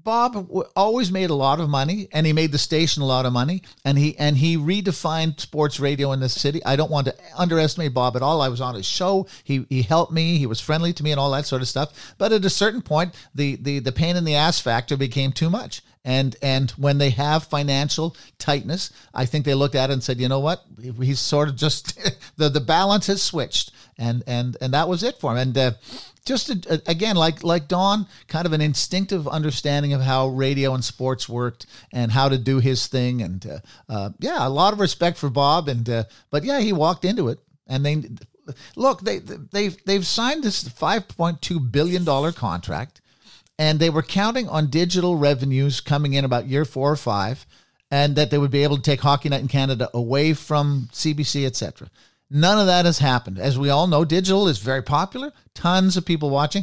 Bob w- always made a lot of money, and he made the station a lot of money, and he and he redefined sports radio in this city. I don't want to underestimate Bob at all. I was on his show. He he helped me. He was friendly to me and all that sort of stuff. But at a certain point, the the the pain in the ass factor became too much. And and when they have financial tightness, I think they looked at it and said, you know what, he's sort of just the the balance has switched, and and and that was it for him. And uh, just uh, again, like like Don, kind of an instinctive understanding of how radio and sports worked and how to do his thing. And uh, uh, yeah, a lot of respect for Bob. And uh, but yeah, he walked into it, and they look they they've they've signed this five point two billion dollar contract. And they were counting on digital revenues coming in about year four or five, and that they would be able to take Hockey Night in Canada away from C B C, et cetera. None of that has happened. As we all know, digital is very popular. Tons of people watching.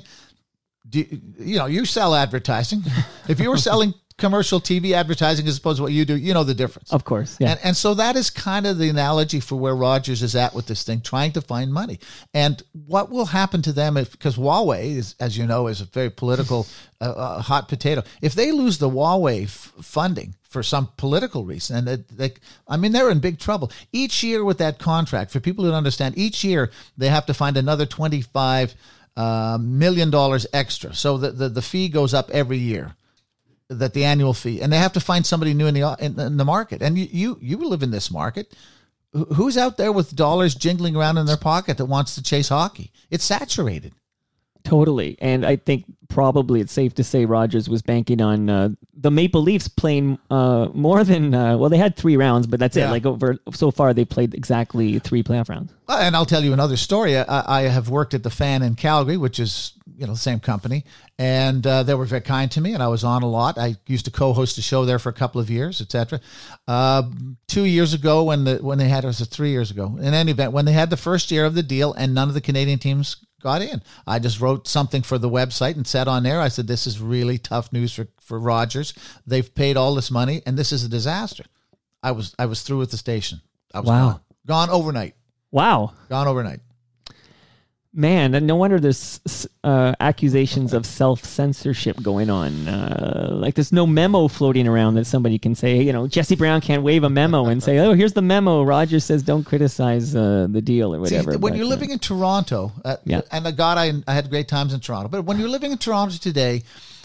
Do, you know, you sell advertising. If you were selling commercial T V advertising as opposed to what you do, you know the difference. Of course, yeah. And, and so that is kind of the analogy for where Rogers is at with this thing, trying to find money. And what will happen to them if, because Huawei, is, as you know, is a very political uh, uh, hot potato. If they lose the Huawei f- funding for some political reason, and they, they, I mean, they're in big trouble. Each year with that contract, for people who don't understand, each year they have to find another twenty-five uh, million dollars extra. So the, the, the fee goes up every year. That the annual fee, and they have to find somebody new in the in, in the market. And you, you you live in this market. Who's out there with dollars jingling around in their pocket that wants to chase hockey? It's saturated. Totally. And I think probably it's safe to say Rogers was banking on uh, the Maple Leafs playing uh, more than, uh, well, they had three rounds, but that's yeah. it. Like over so far, they played exactly three playoff rounds. And I'll tell you another story. I, I have worked at the Fan in Calgary, which is, you know, the same company. And uh, they were very kind to me, and I was on a lot. I used to co-host a show there for a couple of years, et cetera. Uh, two years ago when the when they had, it was three years ago, in any event, when they had the first year of the deal and none of the Canadian teams got in, I just wrote something for the website and said on there, I said, this is really tough news for, for Rogers. They've paid all this money, and this is a disaster. I was I was through with the station. I was wow. gone. Gone overnight. Wow. Gone overnight. Man, and no wonder there's uh, accusations of self-censorship going on. Uh, like there's no memo floating around that somebody can say, you know, Jesse Brown can't wave a memo and say, oh, here's the memo. Rogers says don't criticize uh, the deal or whatever. See, when but, you're living uh, in Toronto, uh, yeah. and uh, God, I, I had great times in Toronto, but when you're living in Toronto today,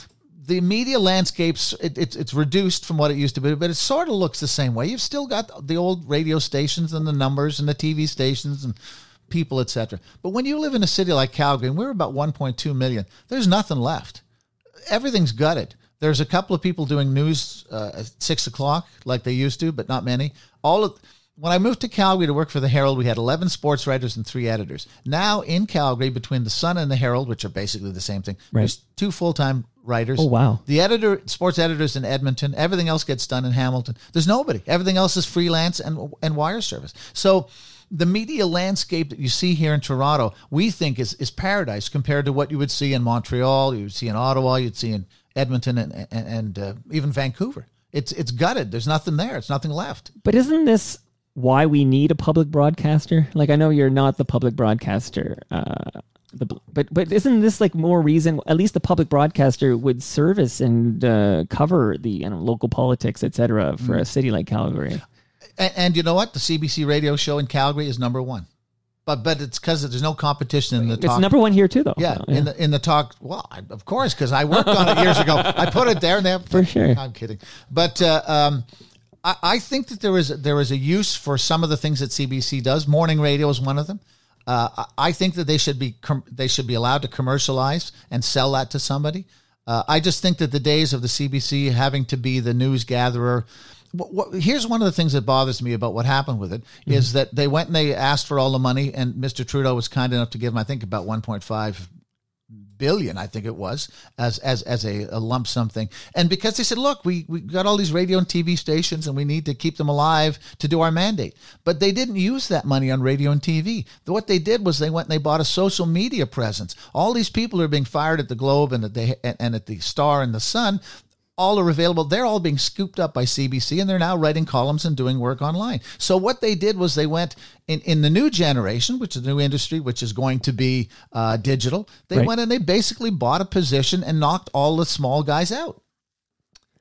the media landscapes, it, it's it's reduced from what it used to be, but it sort of looks the same way. You've still got the old radio stations and the numbers and the T V stations and people, et cetera. But when you live in a city like Calgary, and we're about one point two million, there's nothing left. Everything's gutted. There's a couple of people doing news uh, at six o'clock like they used to, but not many. All of When I moved to Calgary to work for the Herald, we had eleven sports writers and three editors. Now in Calgary, between the Sun and the Herald, which are basically the same thing, right. there's two full-time writers. Oh, wow. The editor, sports editors in Edmonton. Everything else gets done in Hamilton. There's nobody. Everything else is freelance and and wire service. So the media landscape that you see here in Toronto, we think is is paradise compared to what you would see in Montreal, you would see in Ottawa, you'd see in Edmonton, and and, and uh, even Vancouver. It's it's gutted. There's nothing there. It's nothing left. But isn't this why we need a public broadcaster? Like, I know you're not the public broadcaster, uh, the, but but isn't this like more reason? At least the public broadcaster would service and uh, cover the you know, local politics, et cetera, for mm. a city like Calgary. And, and you know what? The C B C radio show in Calgary is number one. But but it's because there's no competition in the talk. It's number one here too, though. Yeah, so, yeah. in the in the talk. Well, I, of course, because I worked on it years ago. I put it there, and they have, for sure. I'm kidding, but uh, um, I, I think that there is there is a use for some of the things that C B C does. Morning radio is one of them. Uh, I think that they should be com- they should be allowed to commercialize and sell that to somebody. Uh, I just think that the days of the C B C having to be the news gatherer. What, what, here's one of the things that bothers me about what happened with it mm-hmm. is that they went and they asked for all the money, and Mister Trudeau was kind enough to give them, I think, about one point five billion, I think it was, as as as a, a lump sum thing. And because they said, look, we, we got all these radio and T V stations and we need to keep them alive to do our mandate. But they didn't use that money on radio and T V. What they did was they went and they bought a social media presence. All these people are being fired at the Globe and at the, and at the Star and the Sun. All are available. They're all being scooped up by C B C, and they're now writing columns and doing work online. So what they did was they went in, in the new generation, which is the new industry, which is going to be uh, digital. They right. went and they basically bought a position and knocked all the small guys out.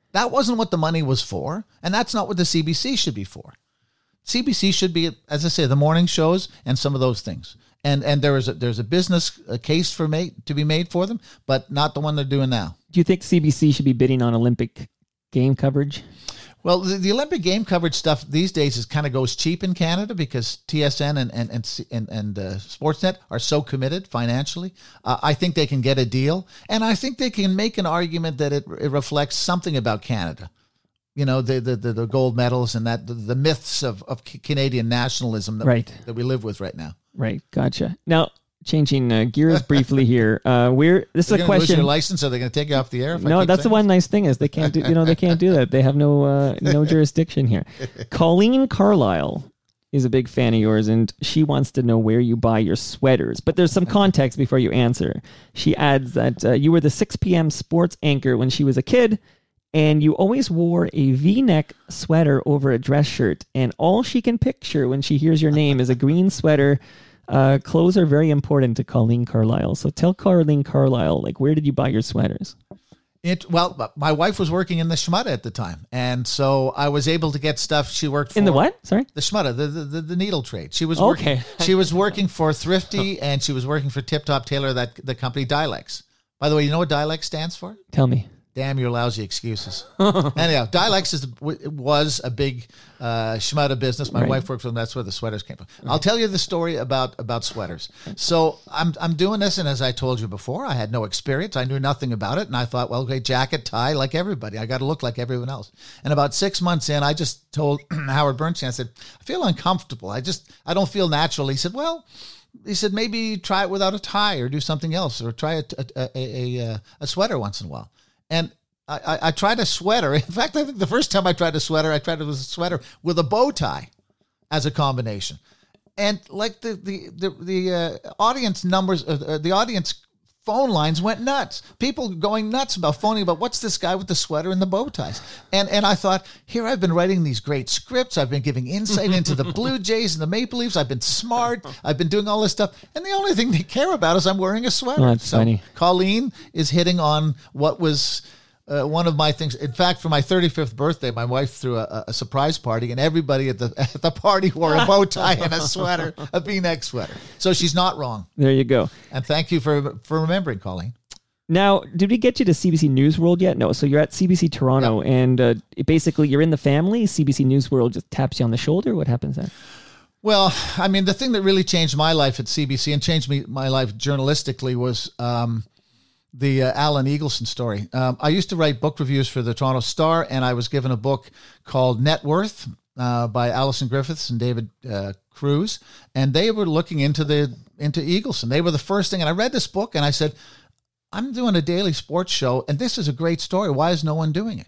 That wasn't what the money was for, and that's not what the C B C should be for. C B C should be, as I say, the morning shows and some of those things. And and there is a, there's a business a case for made, to be made for them, but not the one they're doing now. Do you think C B C should be bidding on Olympic game coverage? Well, the, the Olympic game coverage stuff these days is kind of goes cheap in Canada because T S N and and and and, and uh, Sportsnet are so committed financially. Uh, I think they can get a deal, and I think they can make an argument that it, it reflects something about Canada. You know, the the, the, the gold medals and that the, the myths of, of Canadian nationalism that, right. we, that we live with right now. Right, gotcha. Now, changing uh, gears briefly here, uh, we're this They're is a gonna question. Lose your license? Are they going to take you off the air? If I No, keep that's the saying one nice thing is they can't do. You know, they can't do that. They have no uh, no jurisdiction here. Colleen Carlisle is a big fan of yours, and she wants to know where you buy your sweaters. But there's some context before you answer. She adds that uh, you were the six p.m. sports anchor when she was a kid, and you always wore a V-neck sweater over a dress shirt. And all she can picture when she hears your name is a green sweater. Uh, clothes are very important to Colleen Carlisle. So tell Colleen Carlisle, like, where did you buy your sweaters? It, well, my wife was working in the Schmutta at the time, and so I was able to get stuff. She worked for in the what? Sorry, the Schmutta, the, the the needle trade. She was okay. working, she was working for Thrifty, and she was working for Tip Top Tailor, that the company Dilex. By the way, you know what Dilex stands for? Tell me. Damn your lousy excuses. Anyhow, Dilex is, was a big uh, Schmutta business. My right. wife worked for them. That's where the sweaters came from. Right. I'll tell you the story about, about sweaters. So I'm I'm doing this, and as I told you before, I had no experience. I knew nothing about it, and I thought, well, okay, jacket, tie, like everybody. I got to look like everyone else. And about six months in, I just told Howard Bernstein, I said, I feel uncomfortable. I just, I don't feel natural. He said, well, he said, maybe try it without a tie or do something else or try a, a, a, a, a sweater once in a while. And I, I, I tried a sweater. In fact, I think the first time I tried a sweater, I tried it with a sweater with a bow tie as a combination. And like the the the, the uh, audience numbers, uh, the audience phone lines went nuts. People going nuts about phoning about what's this guy with the sweater and the bow ties. And and I thought, here I've been writing these great scripts. I've been giving insight into the Blue Jays and the Maple Leafs. I've been smart. I've been doing all this stuff. And the only thing they care about is I'm wearing a sweater. Oh, that's so funny. Colleen is hitting on what was uh, one of my things. In fact, for my thirty-fifth birthday, my wife threw a, a surprise party, and everybody at the at the party wore a bow tie and a sweater, a V-neck sweater. So she's not wrong. There you go. And thank you for for remembering, Colleen. Now, did we get you to C B C News World yet? No. So you're at C B C Toronto, yep. and uh, basically you're in the family. C B C News World just taps you on the shoulder. What happens there? Well, I mean, the thing that really changed my life at C B C and changed me my life journalistically was um, the uh, Alan Eagleson story. Um, I used to write book reviews for the Toronto Star, and I was given a book called Net Worth uh, by Alison Griffiths and David uh, Cruz, and they were looking into the into Eagleson. They were the first thing, and I read this book, and I said, I'm doing a daily sports show, and this is a great story. Why is no one doing it?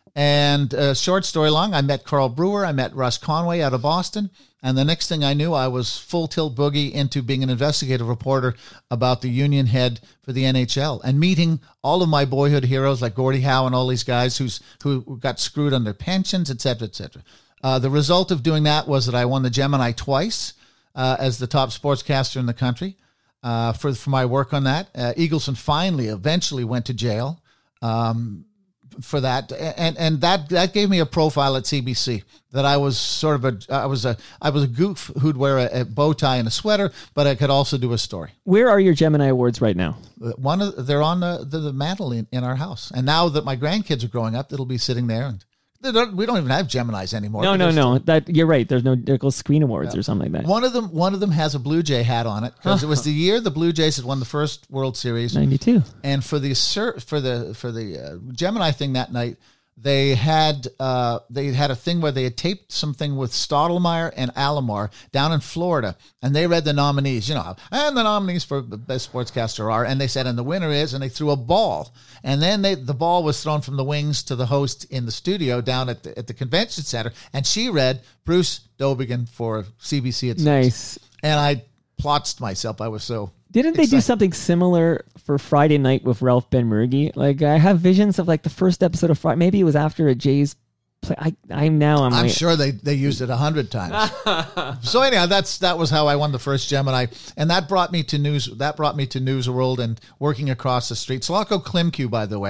And uh, short story long, I met Carl Brewer. I met Russ Conway out of Boston. And the next thing I knew, I was full tilt boogie into being an investigative reporter about the union head for the N H L and meeting all of my boyhood heroes like Gordie Howe and all these guys who's who got screwed on their pensions, et cetera, et cetera. Uh, the result of doing that was that I won the Gemini twice uh, as the top sportscaster in the country. Uh, for for my work on that, uh, Eagleson finally, eventually went to jail um, for that, and and that that gave me a profile at C B C that I was sort of a I was a I was a goof who'd wear a, a bow tie and a sweater, but I could also do a story. Where are your Gemini Awards right now? One of they're on the the, the mantle in, in our house, and now that my grandkids are growing up, it'll be sitting there and. Don't, we don't even have Geminis anymore. No, no, no. That you're right. There's no they're called Screen Awards yeah. or something like that. One of them, one of them has a Blue Jay hat on it because it was the year the Blue Jays had won the first World Series. ninety-two And for the for the for the uh, Gemini thing that night, they had uh, they had a thing where they had taped something with Stottlemyre and Alomar down in Florida, and they read the nominees. You know, and the nominees for best sportscaster are, and they said, and the winner is, and they threw a ball. And then they, the ball was thrown from the wings to the host in the studio down at the, at the convention center. And she read Bruce Dobigan for C B C at six. Nice. And I plotzed myself. I was so Didn't they excited. do something similar for Friday Night with Ralph Benmergui? Like, I have visions of like the first episode of Friday. Maybe it was after a Jays play. I, I'm now. I'm, I'm like, sure they, they used it a hundred times. So anyhow, that's that was how I won the first Gemini, and that brought me to news. That brought me to News World and working across the street. Slocko Klimke, by the way,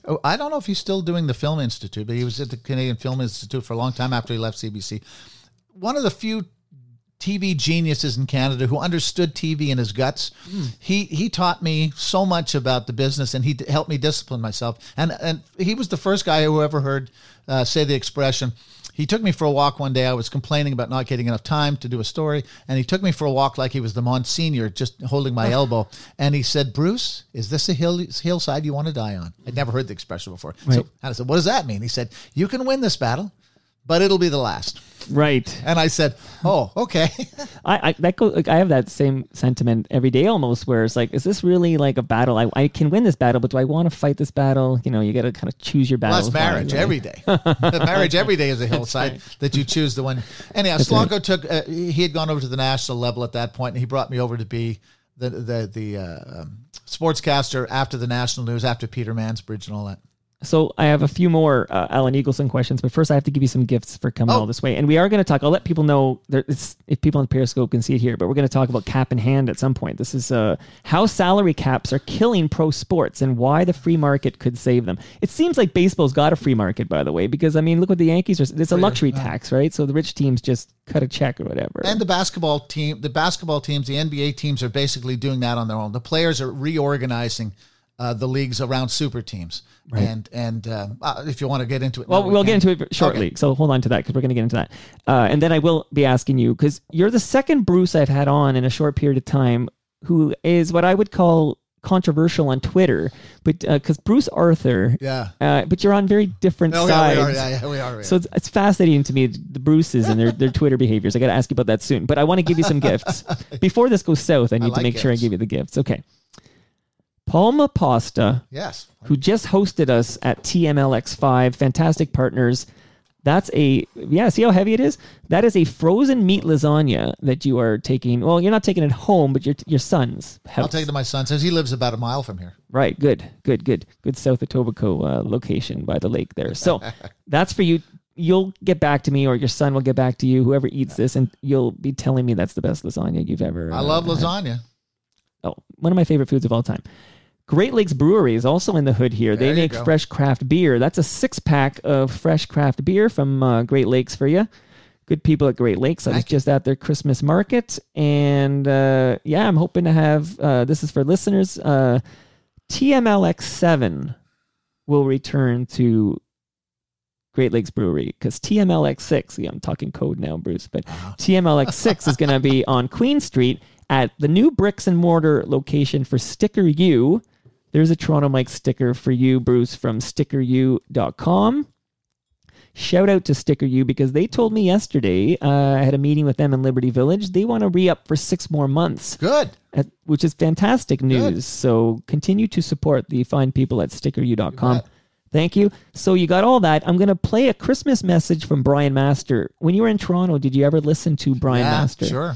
Oh, I don't know if he's still doing the Film Institute, but he was at the Canadian Film Institute for a long time after he left C B C. One of the few T V geniuses in Canada who understood T V in his guts. Mm. He he taught me so much about the business, and he d- helped me discipline myself. And and he was the first guy who ever heard uh, say the expression. He took me for a walk one day. I was complaining about not getting enough time to do a story, and he took me for a walk like he was the Monsignor, just holding my elbow. And he said, "Bruce, is this a hill hillside you want to die on?" I'd never heard the expression before. Right. So I said, "What does that mean?" He said, "You can win this battle, but it'll be the last." Right. And I said, "Oh, okay." I I, that go, like, I have that same sentiment every day almost, where it's like, is this really like a battle? I, I can win this battle, but do I want to fight this battle? You know, you got to kind of choose your battles. Well, that's marriage every day. Marriage every day is a hillside right. that you choose the one. Anyhow, Slonko right. took, uh, he had gone over to the national level at that point, and he brought me over to be the, the, the uh, um, sportscaster after the national news, after Peter Mansbridge and all that. So I have a few more uh, Alan Eagleson questions, but first I have to give you some gifts for coming oh. all this way. And we are going to talk, I'll let people know, there, it's, if people on Periscope can see it here, but we're going to talk about cap in hand at some point. This is uh, how salary caps are killing pro sports and why the free market could save them. It seems like baseball's got a free market, by the way, because, I mean, look what the Yankees are, it's a luxury yeah. tax, right? So the rich teams just cut a check or whatever. And the basketball team, the basketball teams, the N B A teams are basically doing that on their own. The players are reorganizing Uh, the leagues around super teams. Right. And and uh, uh, if you want to get into it. Well, now, we we'll can. get into it shortly. Okay. So hold on to that because we're going to get into that. Uh, and then I will be asking you, because you're the second Bruce I've had on in a short period of time who is what I would call controversial on Twitter, but because uh, Bruce Arthur, yeah, uh, but you're on very different no, sides. Yeah, we are. Yeah, yeah, we are. We so it's, it's fascinating to me, the Bruces and their, their Twitter behaviors. I got to ask you about that soon, but I want to give you some gifts. Before this goes south, I need I like to make gifts. sure I give you the gifts. Okay. Palma Pasta, yes, who just hosted us at T M L X five, fantastic partners. That's a, yeah, see how heavy it is? That is a frozen meat lasagna that you are taking. Well, you're not taking it home, but your your son's house. I'll take it to my son, since he lives about a mile from here. Right, good, good, good. Good South Etobicoke uh, location by the lake there. So that's for you. You'll get back to me, or your son will get back to you, whoever eats this, and you'll be telling me that's the best lasagna you've ever I love uh, lasagna. Oh, one of my favorite foods of all time. Great Lakes Brewery is also in the hood here. There they make go. fresh craft beer. That's a six-pack of fresh craft beer from uh, Great Lakes for you. Good people at Great Lakes. I was just at their Christmas market. And, uh, yeah, I'm hoping to have, uh, this is for listeners, uh, T M L X seven will return to Great Lakes Brewery, because T M L X six, yeah, I'm talking code now, Bruce, but uh-huh. T M L X six is going to be on Queen Street at the new bricks and mortar location for Sticker U. There's a Toronto Mike sticker for you, Bruce, from sticker u dot com. Shout out to Sticker U, because they told me yesterday, uh, I had a meeting with them in Liberty Village, they want to re-up for six more months. Good. At, which is fantastic news. Good. So continue to support the fine people at sticker u dot com. Thank you. So you got all that. I'm going to play a Christmas message from Brian Master. When you were in Toronto, did you ever listen to Brian yeah, Master? Sure.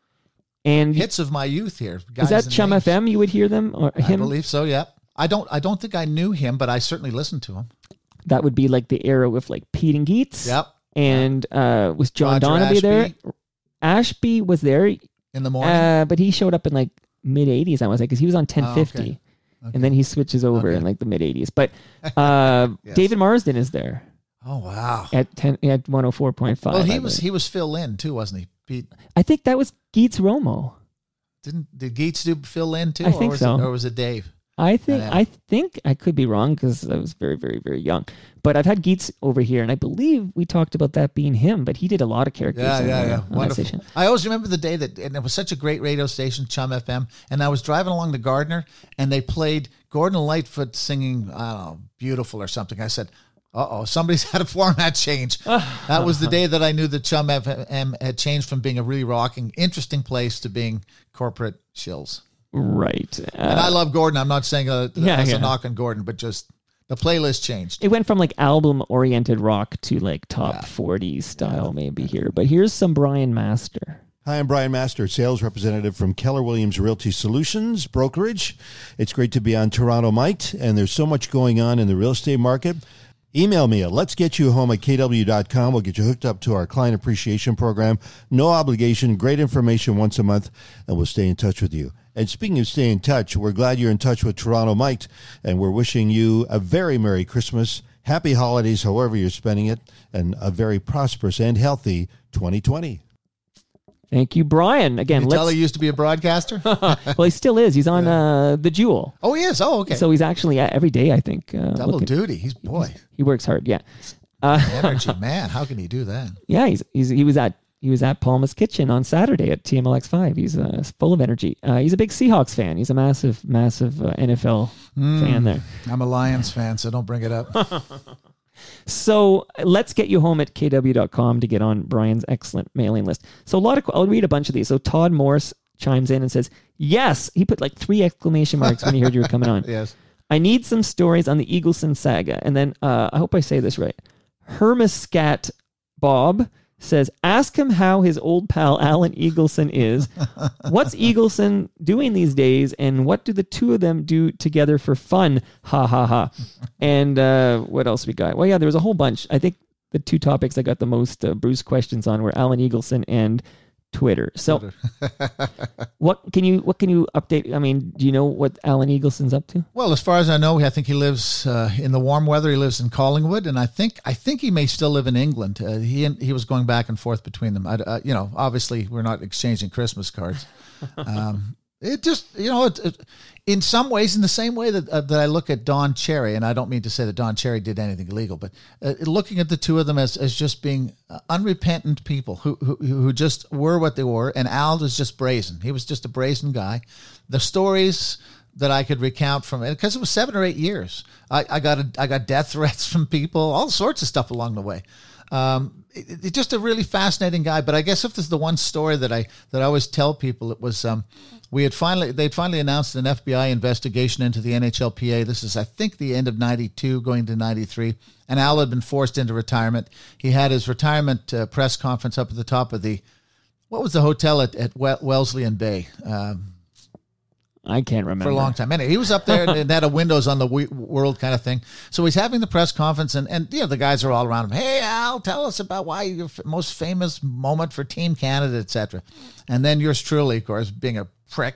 And hits of my youth here. Is that Chum names. F M? You would hear them or him? I believe so. Yeah. I don't. I don't think I knew him, but I certainly listened to him. That would be like the era with like Pete and Geets. Yep. And uh, was John Roger Donaby Ashby. there? Ashby was there in the morning, uh, but he showed up in like mid eighties. I was like, because he was on ten fifty, oh, okay. Okay. And then he switches over okay. in like the mid eighties. But uh, yes. David Marsden is there. Oh wow! At ten at one hundred four point five. Well, he was he was Phil Lynn too, wasn't he? Pete. I think that was Geets Romo. Didn't did Geets do Phil Lynn too? I think or was so. It, or was it Dave? I think I, I think I could be wrong, because I was very, very, very young. But I've had Geets over here, and I believe we talked about that being him. But he did a lot of characters. Yeah, on, yeah, uh, yeah. on Wonderful. That station. I always remember the day that, and it was such a great radio station, Chum F M. And I was driving along the Gardner, and they played Gordon Lightfoot singing, I don't know, "Beautiful" or something. I said, uh-oh, somebody's had a format change. That was the day that I knew that Chum F M had changed from being a really rocking, interesting place to being corporate shills. Right. Uh, and I love Gordon. I'm not saying a, yeah, as yeah. a knock on Gordon, but just the playlist changed. It went from like album-oriented rock to like top yeah. forty style yeah. maybe here. But here's some Brian Master. Hi, I'm Brian Master, sales representative from Keller Williams Realty Solutions Brokerage. It's great to be on Toronto Mic'd, and there's so much going on in the real estate market. Email me at let's get you home at k w dot com. We'll get you hooked up to our client appreciation program. No obligation, great information once a month, and we'll stay in touch with you. And speaking of stay in touch, we're glad you're in touch with Toronto Mic'd, and we're wishing you a very Merry Christmas, Happy Holidays, however you're spending it, and a very prosperous and healthy twenty twenty. Thank you, Brian. Again, You let's... tell he used to be a broadcaster? well, he still is. He's on uh, The Jewel. Oh, he is? Oh, okay. So he's actually uh, every day, I think. Uh, Double looking- duty. He's, boy, He works hard, yeah. Uh, energy, man. How can he do that? yeah, he's, he's he was at he was at Palma's Kitchen on Saturday at T M L X five. He's uh, full of energy. Uh, he's a big Seahawks fan. He's a massive, massive uh, N F L Mm. fan there. I'm a Lions fan, so don't bring it up. So let's get you home at k w dot com to get on Brian's excellent mailing list. So a lot of I'll read a bunch of these. So Todd Morris chimes in and says, "Yes," he put like three exclamation marks when he heard you were coming on. Yes. I need some stories on the Eagleson saga. And then uh, I hope I say this right. Hermiscat Bob says, ask him how his old pal Alan Eagleson is. What's Eagleson doing these days? And what do the two of them do together for fun? Ha ha ha. And uh, what else we got? Well, yeah, there was a whole bunch. I think the two topics I got the most uh, Bruce questions on were Alan Eagleson and Twitter. So what can you what can you update? I mean, do you know what Alan Eagleson's up to? Well, as far as I know, I think he lives uh, in the warm weather. He lives in Collingwood, and I think I think he may still live in England. Uh, he and, he was going back and forth between them. I, uh, you know, obviously we're not exchanging Christmas cards. Um, it just, you know, it, it, in some ways, in the same way that uh, that I look at Don Cherry, and I don't mean to say that Don Cherry did anything illegal, but uh, looking at the two of them as, as just being uh, unrepentant people who, who who just were what they were, and Al was just brazen. He was just a brazen guy. The stories that I could recount from it, because it was seven or eight years, I, I got a, I got death threats from people, all sorts of stuff along the way. Um, it, it, just a really fascinating guy. But I guess if there's the one story that I that I always tell people, it was um, we had finally they'd finally announced an F B I investigation into the N H L P A. This is, I think, the end of ninety-two, going to ninety-three. And Al had been forced into retirement. He had his retirement uh, press conference up at the top of the, what was the hotel at, at Wesleyan Bay? Um, I can't remember. For a long time. Anyway, he was up there and had a windows on the world kind of thing. So he's having the press conference, and, and you know, the guys are all around him. Hey, Al, tell us about why your most famous moment for Team Canada, et cetera. And then yours truly, of course, being a prick,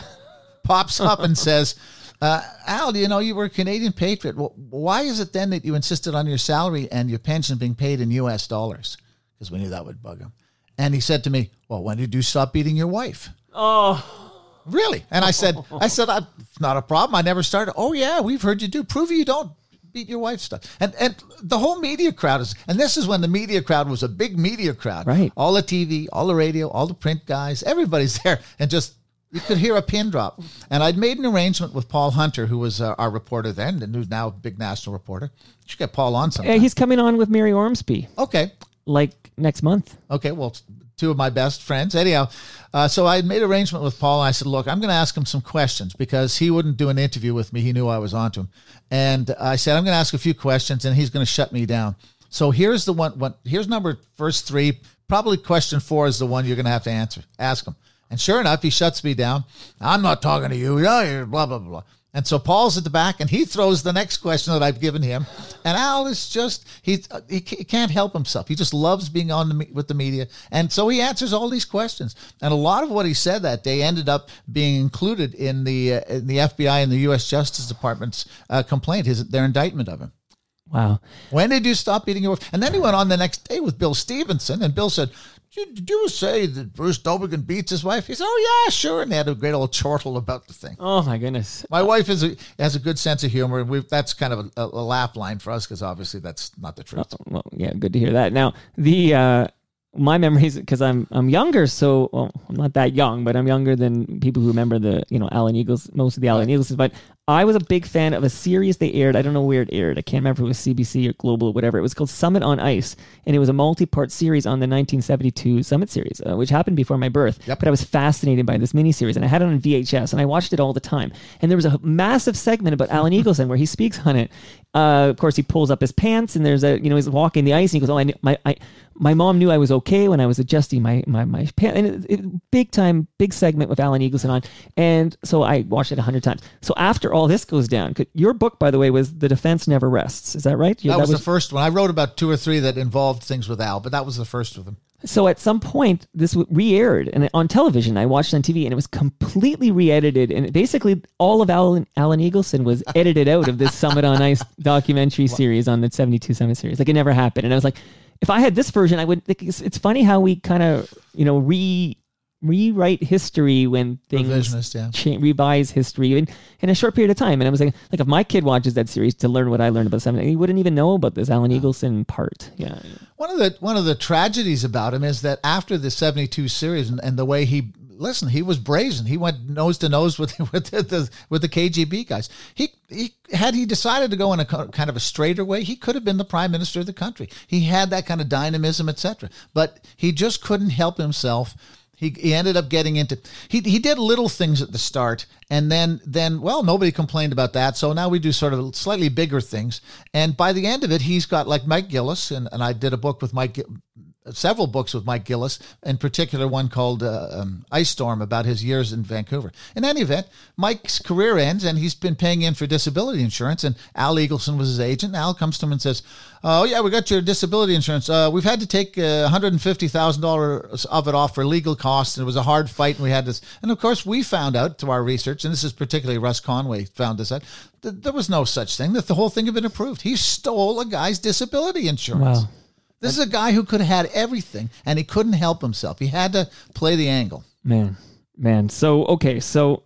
pops up and says, uh, Al, you know, you were a Canadian patriot. Well, why is it then that you insisted on your salary and your pension being paid in U S dollars? Because we knew that would bug him. And he said to me, well, when did you stop beating your wife? Oh, really? And I said, I said, it's not a problem. I never started. Oh yeah, we've heard you do. Prove you don't beat your wife's stuff. And and the whole media crowd is, and this is when the media crowd was a big media crowd. Right. All the T V, all the radio, all the print guys, everybody's there. And just, you could hear a pin drop. And I'd made an arrangement with Paul Hunter, who was uh, our reporter then, and who's now a big national reporter. You should get Paul on sometime. Uh, he's coming on with Mary Ormsby. Okay. Like next month. Okay, well, two of my best friends. Anyhow, uh, so I made an arrangement with Paul. And I said, look, I'm going to ask him some questions because he wouldn't do an interview with me. He knew I was onto him. And I said, I'm going to ask a few questions, and he's going to shut me down. So here's the one. one here's number first three. Probably question four is the one you're going to have to answer. Ask him. And sure enough, he shuts me down. I'm not talking to you. Yeah, you're blah, blah, blah. And so Paul's at the back, and he throws the next question that I've given him. And Al is just, he he can't help himself. He just loves being on the, with the media. And so he answers all these questions. And a lot of what he said that day ended up being included in the uh, in the F B I and the U S Justice Department's uh, complaint, his their indictment of him. Wow. When did you stop beating your wife? And then he went on the next day with Bill Stevenson, and Bill said, did you say that Bruce Dobigan beats his wife? He said, oh, yeah, sure. And they had a great old chortle about the thing. Oh, my goodness. My wife is a, has a good sense of humor, and we've, that's kind of a, a laugh line for us because obviously that's not the truth. Oh, well, yeah, good to hear that. Now, the uh, my memories, because I'm I'm younger, so well, I'm not that young, but I'm younger than people who remember the you know Alan Eagles, most of the Alan right. Eagles. But I was a big fan of a series they aired. I don't know where it aired. I can't remember if it was C B C or Global or whatever. It was called Summit on Ice, and it was a multi-part series on the nineteen seventy-two Summit series, uh, which happened before my birth. Yep. But I was fascinated by this miniseries, and I had it on V H S, and I watched it all the time. And there was a massive segment about Alan Eagleson where he speaks on it. Uh, of course, he pulls up his pants, and there's a you know he's walking the ice, and he goes, "Oh, I, my I my mom knew I was okay when I was adjusting my my my pants. And it, it, big time, big segment with Alan Eagleson on. And so I watched it a hundred times. So after all this goes down, your book, by the way, was The Defense Never Rests. Is that right? That, that was, was the first one. I wrote about two or three that involved things with Al, but that was the first of them. So at some point, this re-aired and on television. I watched it on T V, and it was completely re-edited. And basically, all of Alan, Alan Eagleson was edited out of this Summit on Ice documentary series on the seventy-two Summit series. Like, it never happened. And I was like, if I had this version, I would. It's, it's funny how we kind of, you know, re rewrite history when things yeah. cha- revise history in, in a short period of time. And I was like, like if my kid watches that series to learn what I learned about seventy, he wouldn't even know about this Alan Eagleson part. Yeah. One of the one of the tragedies about him is that after the seventy-two series and, and the way he listen, he was brazen. He went nose to nose with with the, the with the K G B guys. He he had he decided to go in a kind of a straighter way, he could have been the prime minister of the country. He had that kind of dynamism, et cetera. But he just couldn't help himself. He he ended up getting into he he did little things at the start, and then then well, nobody complained about that. So now we do sort of slightly bigger things. And by the end of it, he's got like Mike Gillis, and, and I did a book with Mike, several books with Mike Gillis, in particular one called uh, um, Ice Storm about his years in Vancouver. In any event, Mike's career ends, and he's been paying in for disability insurance, and Al Eagleson was his agent. Al comes to him and says, oh, yeah, we got your disability insurance. Uh, we've had to take uh, one hundred fifty thousand dollars of it off for legal costs, and it was a hard fight, and we had this. And, of course, we found out through our research, and this is particularly Russ Conway found this out, that there was no such thing, that the whole thing had been approved. He stole a guy's disability insurance. Wow. This is a guy who could have had everything, and he couldn't help himself. He had to play the angle. Man, man. So, okay, so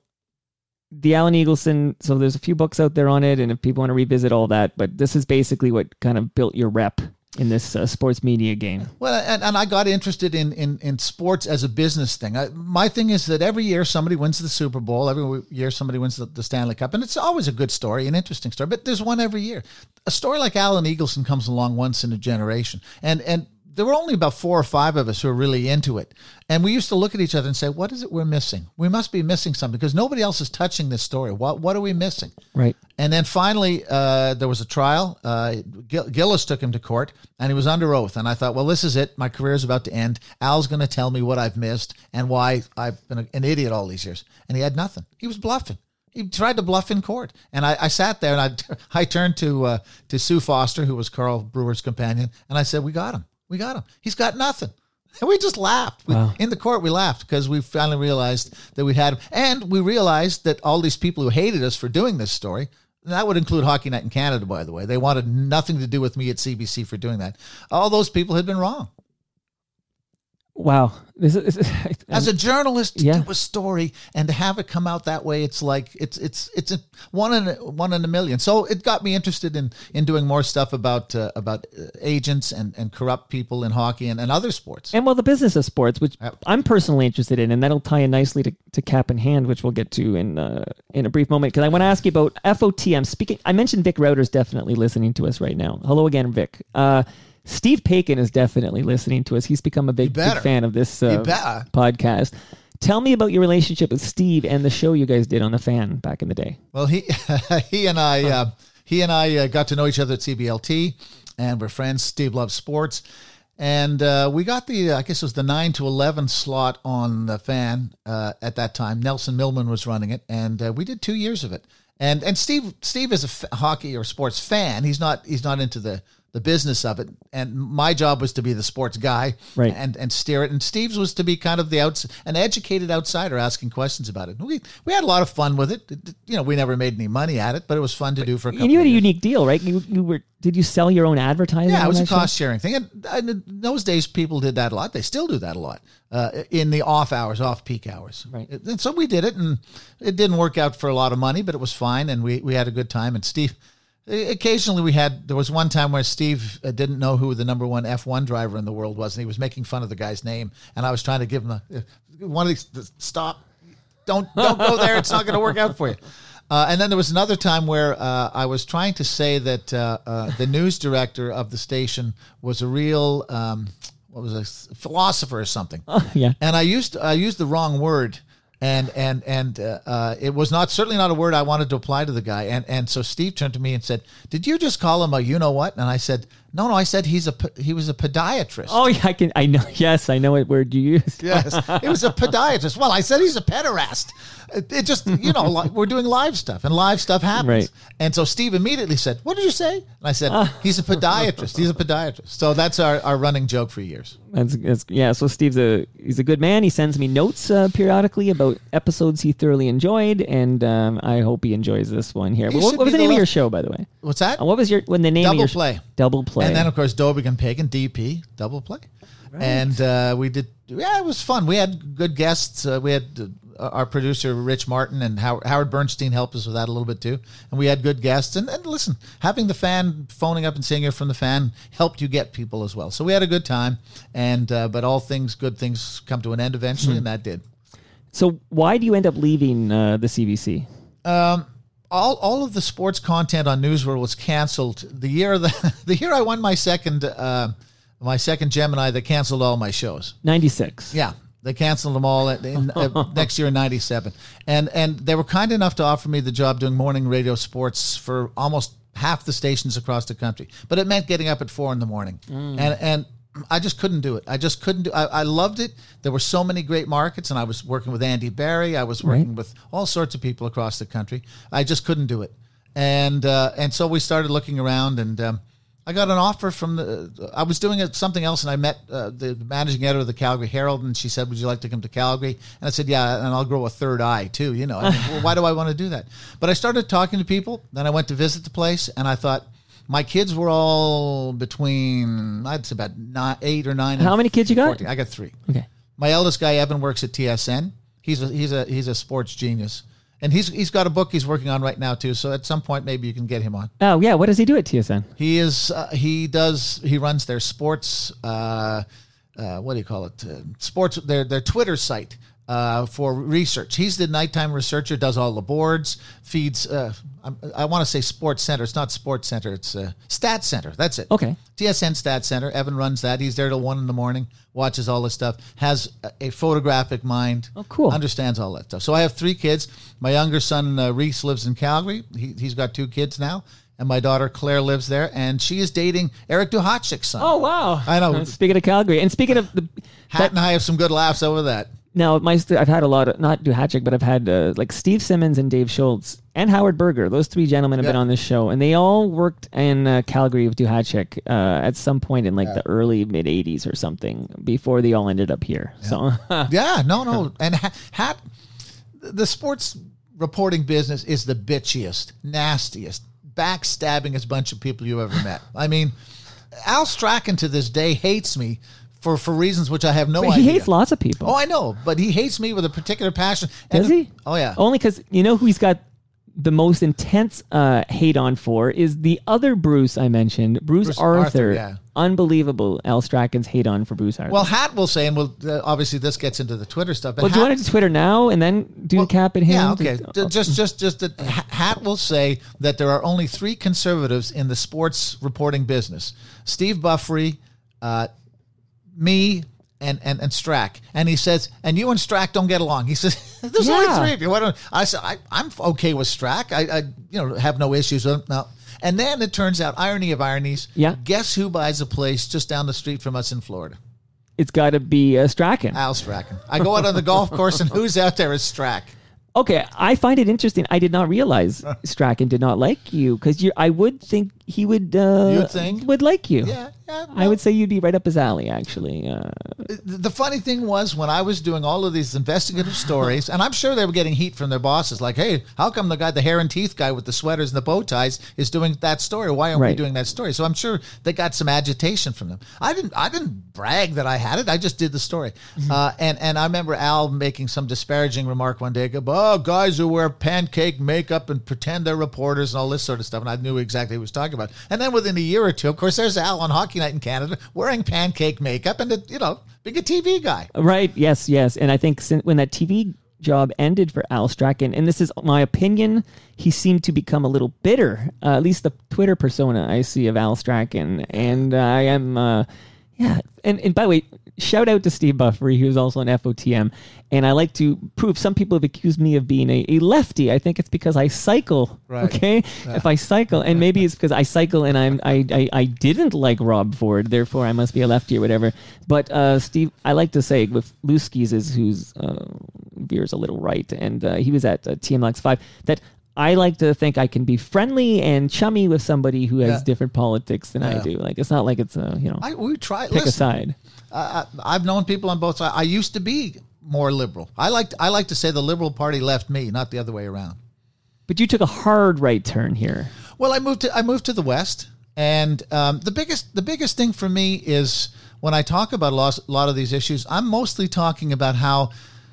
the Alan Eagleson, so there's a few books out there on it, and if people want to revisit all that, but this is basically what kind of built your rep in this uh, sports media game. Well, and, and I got interested in, in, in sports as a business thing. I, my thing is that every year somebody wins the Super Bowl. Every year somebody wins the, the Stanley Cup. And it's always a good story, an interesting story. But there's one every year. A story like Alan Eagleson comes along once in a generation. And and there were only about four or five of us who were really into it. And we used to look at each other and say, what is it we're missing? We must be missing something because nobody else is touching this story. What what are we missing? Right. And then finally, uh, there was a trial. Uh, Gill- Gillis took him to court, and he was under oath. And I thought, well, this is it. My career is about to end. Al's going to tell me what I've missed and why I've been a, an idiot all these years. And he had nothing. He was bluffing. He tried to bluff in court. And I, I sat there, and I I turned to uh, to Sue Foster, who was Carl Brewer's companion, and I said, we got him. We got him. He's got nothing. And we just laughed. We, wow. In the court, we laughed because we finally realized that we had him. And we realized that all these people who hated us for doing this story, and that would include Hockey Night in Canada, by the way. They wanted nothing to do with me at C B C for doing that. All those people had been wrong. Wow. This is, this is, As a journalist, to yeah. do a story and to have it come out that way, it's like it's it's it's a one in a, one in a million. So it got me interested in in doing more stuff about uh, about agents and, and corrupt people in hockey and, and other sports. And well, the business of sports, which Yep. I'm personally interested in, and that'll tie in nicely to, to Cap in Hand, which we'll get to in uh, in a brief moment. Because I want to ask you about F O T. I'm speaking. I mentioned Vic Router's definitely listening to us right now. Hello again, Vic. Uh, Steve Paikin is definitely listening to us. He's become a big, big fan of this uh, podcast. Tell me about your relationship with Steve and the show you guys did on The Fan back in the day. Well, he he and I uh, he and I uh, got to know each other at C B L T, and we're friends. Steve loves sports, and uh, we got the I guess it was the nine to eleven slot on The Fan uh, at that time. Nelson Millman was running it, and uh, we did two years of it. And and Steve Steve is a f- hockey or sports fan. He's not he's not into the the business of it. And my job was to be the sports guy right. and, and steer it. And Steve's was to be kind of the outs an educated outsider asking questions about it. And we, we had a lot of fun with it. it. You know, we never made any money at it, but it was fun to do for a couple And you had of a years. unique deal, right? You, you were, did you sell your own advertising? Yeah, it was on a that show? cost sharing thing. And, and in those days, people did that a lot. They still do that a lot uh, in the off hours, off peak hours. Right. And so we did it, and it didn't work out for a lot of money, but it was fine, and we, we had a good time. And Steve, occasionally we had, there was one time where Steve didn't know who the number one F one driver in the world was, and he was making fun of the guy's name, and I was trying to give him a, one of these, stop, don't, don't go there, it's not going to work out for you. Uh, and then there was another time where uh, I was trying to say that uh, uh, the news director of the station was a real, um, what was it, philosopher or something. Oh, yeah. And I used I used the wrong word, and and and uh, uh, it was not certainly not a word I wanted to apply to the guy. And and so Steve turned to me and said, "Did you just call him a you know what?" And I said, No, no, I said he's a p- he was a podiatrist. Oh, yeah, I can. I know. Yes, I know what word you used. Yes, it was a podiatrist. Well, I said he's a pederast. It, it just, you know, li- we're doing live stuff, and live stuff happens. Right. And so Steve immediately said, "What did you say?" And I said, "He's a podiatrist. He's a podiatrist." So that's our, our running joke for years. That's, that's yeah. So Steve's a he's a good man. He sends me notes uh, periodically about episodes he thoroughly enjoyed, and um, I hope he enjoys this one here. He What, should what was be the name the of your left- show, by the way? What's that? Uh, what was your when the name Double of your sh- Play. Double Play. And then, of course, Dobrik and Pagan, D P, Double Play. And uh, we did, yeah, it was fun. We had good guests. Uh, we had uh, our producer, Rich Martin, and How- Howard Bernstein helped us with that a little bit too. And we had good guests. And, and listen, having the fan phoning up and saying you're from the fan helped you get people as well. So we had a good time. And uh, But all things, good things come to an end eventually, and that did. So why do you end up leaving uh, the C B C? Um, all all of the sports content on Newsworld was canceled the year the the year I won my second uh, my second Gemini. They canceled all my shows. ninety-six. Yeah, they canceled them all in, in, uh, next year in ninety-seven, and and they were kind enough to offer me the job doing morning radio sports for almost half the stations across the country. But it meant getting up at four in the morning, and and. I just couldn't do it. I just couldn't do I, I loved it. There were so many great markets, and I was working with Andy Barry. I was working Right. with all sorts of people across the country. I just couldn't do it. And uh, and so we started looking around, and um, I got an offer from the, I was doing something else, and I met uh, the managing editor of the Calgary Herald, and she said, "Would you like to come to Calgary?" And I said, "Yeah, and I'll grow a third eye too, you know." I mean, well, why do I want to do that? But I started talking to people, then I went to visit the place, and I thought, my kids were all between, I'd say about nine, eight or nine. How and many kids you got? fourteen. I got three. Okay. My eldest guy, Evan, works at T S N. He's a, he's a he's a sports genius, and he's he's got a book he's working on right now too. So at some point, maybe you can get him on. Oh yeah. What does he do at T S N? He is uh, he does he runs their sports. Uh, uh, what do you call it? Uh, sports their their Twitter site. Uh, for research. He's the nighttime researcher, does all the boards, feeds, uh, I, I want to say Sports Center. It's not Sports Center. It's uh, Stat Center. That's it. Okay. T S N Stat Center. Evan runs that. He's there till one in the morning, watches all this stuff, has a, a photographic mind. Oh, cool. Understands all that stuff. So I have three kids. My younger son, uh, Reese, lives in Calgary. He, he's got two kids now. And my daughter, Claire, lives there. And she is dating Eric Duhatschek's son. Oh wow. I know. Uh, speaking of Calgary, and speaking of the Hat and I have some good laughs over that. Now, my st- I've had a lot of, not Duhatschek, but I've had uh, like Steve Simmons and Dave Schultz and Howard Berger. Those three gentlemen have Yeah. been on this show, and they all worked in uh, Calgary with Duhatschek uh, at some point in like the early mid eighties or something before they all ended up here. So Yeah, no, no. And ha- Hat, the sports reporting business is the bitchiest, nastiest, backstabbingest bunch of people you ever met. I mean, Al Strachan to this day hates me for, for reasons which I have no But idea. he hates lots of people. Oh, I know, but he hates me with a particular passion. Does And- he? Oh, yeah. Only because you know who he's got the most intense uh, hate on for is the other Bruce I mentioned, Bruce, Bruce Arthur. Arthur, yeah. Unbelievable, Al Strachan's hate on for Bruce Arthur. Well, Hat will say, and we'll, uh, obviously this gets into the Twitter stuff. But well, do you Hat- want to do Twitter now and then do Well, Cap and him? Yeah, okay. To- D- just, just, just that H- Hat will say that there are only three conservatives in the sports reporting business: Steve Buffrey, uh, me, and and and Strack. And he says, and you and Strack don't get along. He says, there's Yeah. only three of you. Why don't I said I, I'm okay with Strack. I, I you know have no issues with him. No. And then it turns out, irony of ironies. Yeah. Guess who buys a place just down the street from us in Florida? It's got to be uh, Strachan. Al Strachan. I go out on the golf course, and who's out there is Strack. Okay, I find it interesting. I did not realize Strachan did not like you because you. I would think he would. Uh, You would think? would like you. Yeah, yeah. I would say you'd be right up his alley. Actually, uh, The funny thing was when I was doing all of these investigative stories, and I'm sure they were getting heat from their bosses, like, "Hey, how come the guy, the hair and teeth guy with the sweaters and the bow ties, is doing that story? Why aren't we Right. doing that story?" So I'm sure they got some agitation from them. I didn't, I didn't brag that I had it. I just did the story. Mm-hmm. Uh, and and I remember Al making some disparaging remark one day, "Oh, guys who wear pancake makeup and pretend they're reporters and all this sort of stuff," and I knew exactly what he was talking about. And then within a year or two, of course, there's Al on Hockey Night in Canada wearing pancake makeup and, a, you know, being a T V guy. right? Yes, yes. And I think since, when that T V job ended for Al Strachan, and this is my opinion, he seemed to become a little bitter. Uh, at least the Twitter persona I see of Al Strachan, and uh, I am, uh, yeah. And and by the way, shout out to Steve Buffery, who's also an F O T M. And I like to prove, some people have accused me of being a, a lefty. I think it's because I cycle. Right. Okay. Yeah. If I cycle, and maybe it's because I cycle and I'm, I, I, I didn't like Rob Ford, therefore I must be a lefty or whatever. But uh, Steve, I like to say with Lewski's is who's uh, veers a little right. And uh, he was at uh, T M L X five that I like to think I can be friendly and chummy with somebody who has Yeah. different politics than Yeah. I do. Like, it's not like it's a, you know, I, we try. pick a Listen, side. uh, I- I've known people on both sides. I used to be more liberal. I like I like to say the Liberal Party left me, not the other way around. But you took a hard right turn here. Well, I moved to I moved to the West, and um, the biggest the biggest thing for me is when I talk about a lot, a lot of these issues, I'm mostly talking about how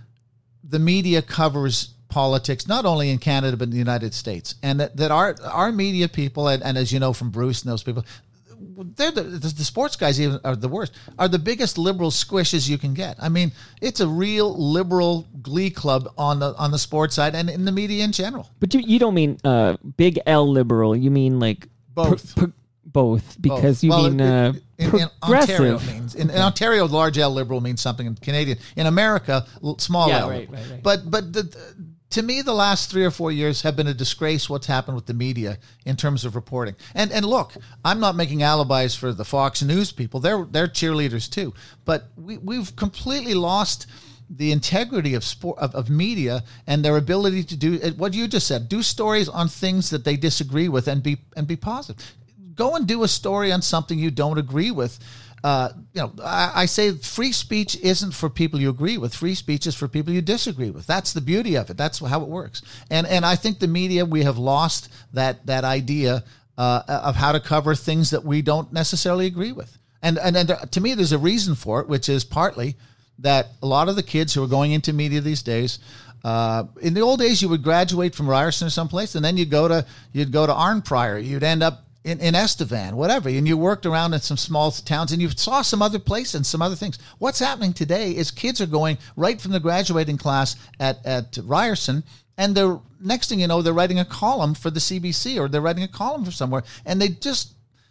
the media covers politics, not only in Canada but in the United States, and that, that our our media people, and, and as you know from Bruce and those people, they're the, the, the sports guys even are the worst, are the biggest liberal squishes you can get. I mean, it's a real liberal glee club on the on the sports side and in the media in general. But you, you don't mean uh, big L liberal. You mean like Both. pro- pro- both, because Both. you Well, mean it- uh, in, in progressive. Ontario means in, in Ontario, large L liberal means something. In Canadian, in America, l- small Yeah, L. right, right, right. But but the, the- to me, the last three or four years have been a disgrace. What's happened with the media in terms of reporting. And and look, I'm not making alibis for the Fox News people. They're they're cheerleaders too. But we we've completely lost the integrity of sport of, of media and their ability to do what you just said. Do stories on things that they disagree with and be and be positive. Go and do a story on something you don't agree with. Uh, you know, I, I say free speech isn't for people you agree with. Free speech is for people you disagree with. That's the beauty of it. That's how it works. And and I think the media, we have lost that that idea uh, of how to cover things that we don't necessarily agree with. And and, and there, to me, there's a reason for it, which is partly that a lot of the kids who are going into media these days. Uh, in the old days, you would graduate from Ryerson or someplace, and then you'd go to you'd go to Arnprior. You'd end up in, in Estevan, whatever, and you worked around in some small towns, and you saw some other place and some other things. What's happening today is kids are going right from the graduating class at at Ryerson, and they're next thing you know, they're writing a column for the C B C or they're writing a column for somewhere, and they just.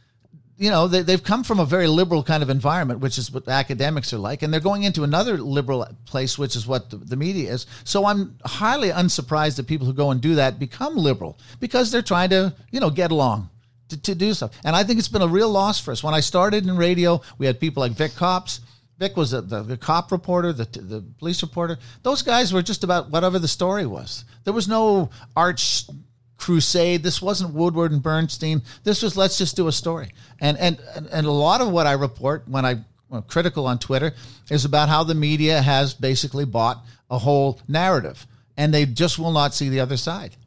You know, they, they've come from a very liberal kind of environment, which is what academics are like, and they're going into another liberal place, which is what the, the media is. So I'm highly unsurprised that people who go and do that become liberal because they're trying to, you know, get along, to, to do stuff. And I think it's been a real loss for us. When I started in radio, we had people like Vic Cops. Vic was the, the, the cop reporter, the the police reporter. Those guys were just about whatever the story was. There was no arch crusade. This wasn't Woodward and Bernstein. This was, let's just do a story. And and and a lot of what I report when I when I'm critical on Twitter is about how the media has basically bought a whole narrative, and they just will not see the other side.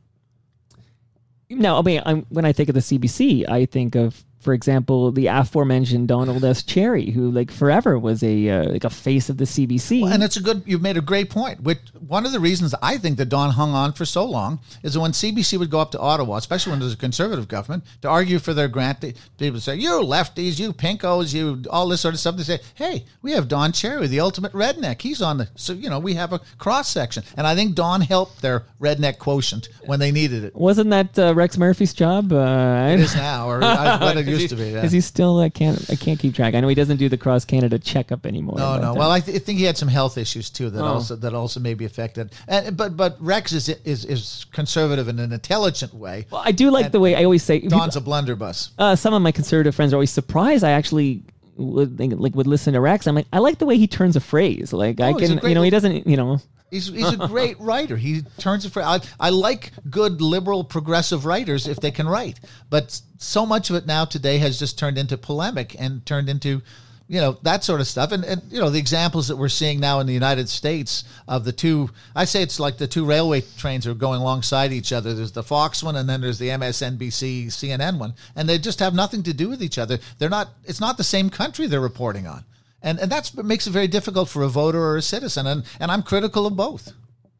Now, I mean, I'm, when I think of the C B C, I think of, for example, the aforementioned Donald S. Cherry, who like forever was a uh, like a face of the C B C. Well, and it's a good, you've made a great point. Which, one of the reasons I think that Don hung on for so long is that when C B C would go up to Ottawa, especially when there's a conservative government, to argue for their grant, they, people would say, you lefties, you pinkos, you all this sort of stuff. They say, hey, we have Don Cherry, the ultimate redneck. He's on the, so, you know, we have a cross section. And I think Don helped their redneck quotient when they needed it. Wasn't that uh, Rex Murphy's job? Uh, It is now, or I, what it used to be. Yeah. Is he still? I can't. I can't keep track. I know he doesn't do the cross Canada checkup anymore. No, but, no. uh, Well, I, th- I think he had some health issues too that Oh. also that also maybe affected. And but but Rex is is is conservative in an intelligent way. well, I do like and the way I always say. Don's a blunderbuss. uh, some of my conservative friends are always surprised. I actually would think, like would listen to Rex. I'm like, I like the way he turns a phrase. Like I Oh, he's a can, great you know, he little- doesn't, you know. He's he's a great writer. He turns it for. I, I like good liberal progressive writers if they can write, but so much of it now today has just turned into polemic and turned into, you know, that sort of stuff. And, and you know, the examples that we're seeing now in the United States of the two, I say it's like the two railway trains are going alongside each other. There's the Fox one, and then there's the M S N B C, C N N one, and they just have nothing to do with each other. They're not. It's not the same country they're reporting on. And and that's what makes it very difficult for a voter or a citizen. And, and I'm critical of both.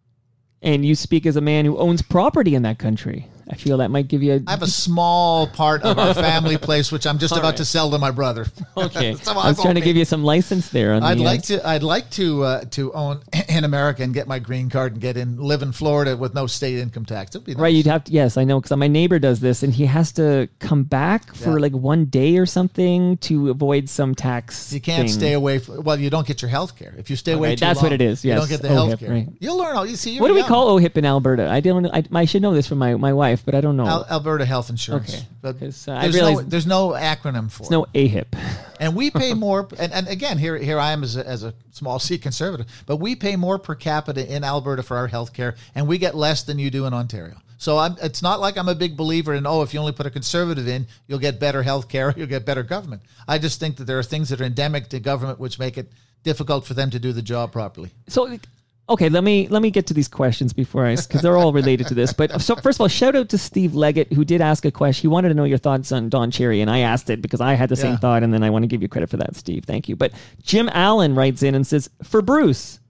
And you speak as a man who owns property in that country. I feel that might give you a. I have a small part of our family place, which I'm just All about right. to sell to my brother. Okay, So I was I'm trying to okay. give you some license there. On I'd the, like uh, to. I'd like to uh, to own in America and get my green card and get in, live in Florida with no state income tax. It'd be nice. Right, you'd have to, yes, I know, because my neighbor does this, and he has to come back for Yeah. like one day or something to avoid some tax You can't thing. stay away. From, well, you don't get your health care. If you stay away Okay, too that's long, what it is, you yes. don't get the O H I P, health care. right. You'll learn all. You see, you're What do we young. call O H I P in Alberta? I don't. I, I should know this from my, my wife, but I don't know. Al- Alberta Health Insurance. Okay. But 'Cause, uh, I there's, realized- no, there's no acronym for It's it. no A H I P. And we pay more. And, and again, here here I am as a, as a small C conservative, but we pay more per capita in Alberta for our health care, and we get less than you do in Ontario. So I'm, it's not like I'm a big believer in, oh, if you only put a conservative in, you'll get better health care, you'll get better government. I just think that there are things that are endemic to government which make it difficult for them to do the job properly. So, okay, let me let me get to these questions before I, because they're all related to this. But so first of all, shout out to Steve Leggett, who did ask a question. He wanted to know your thoughts on Don Cherry, and I asked it because I had the same Yeah. thought, and then I want to give you credit for that, Steve. Thank you. But Jim Allen writes in and says, for Bruce,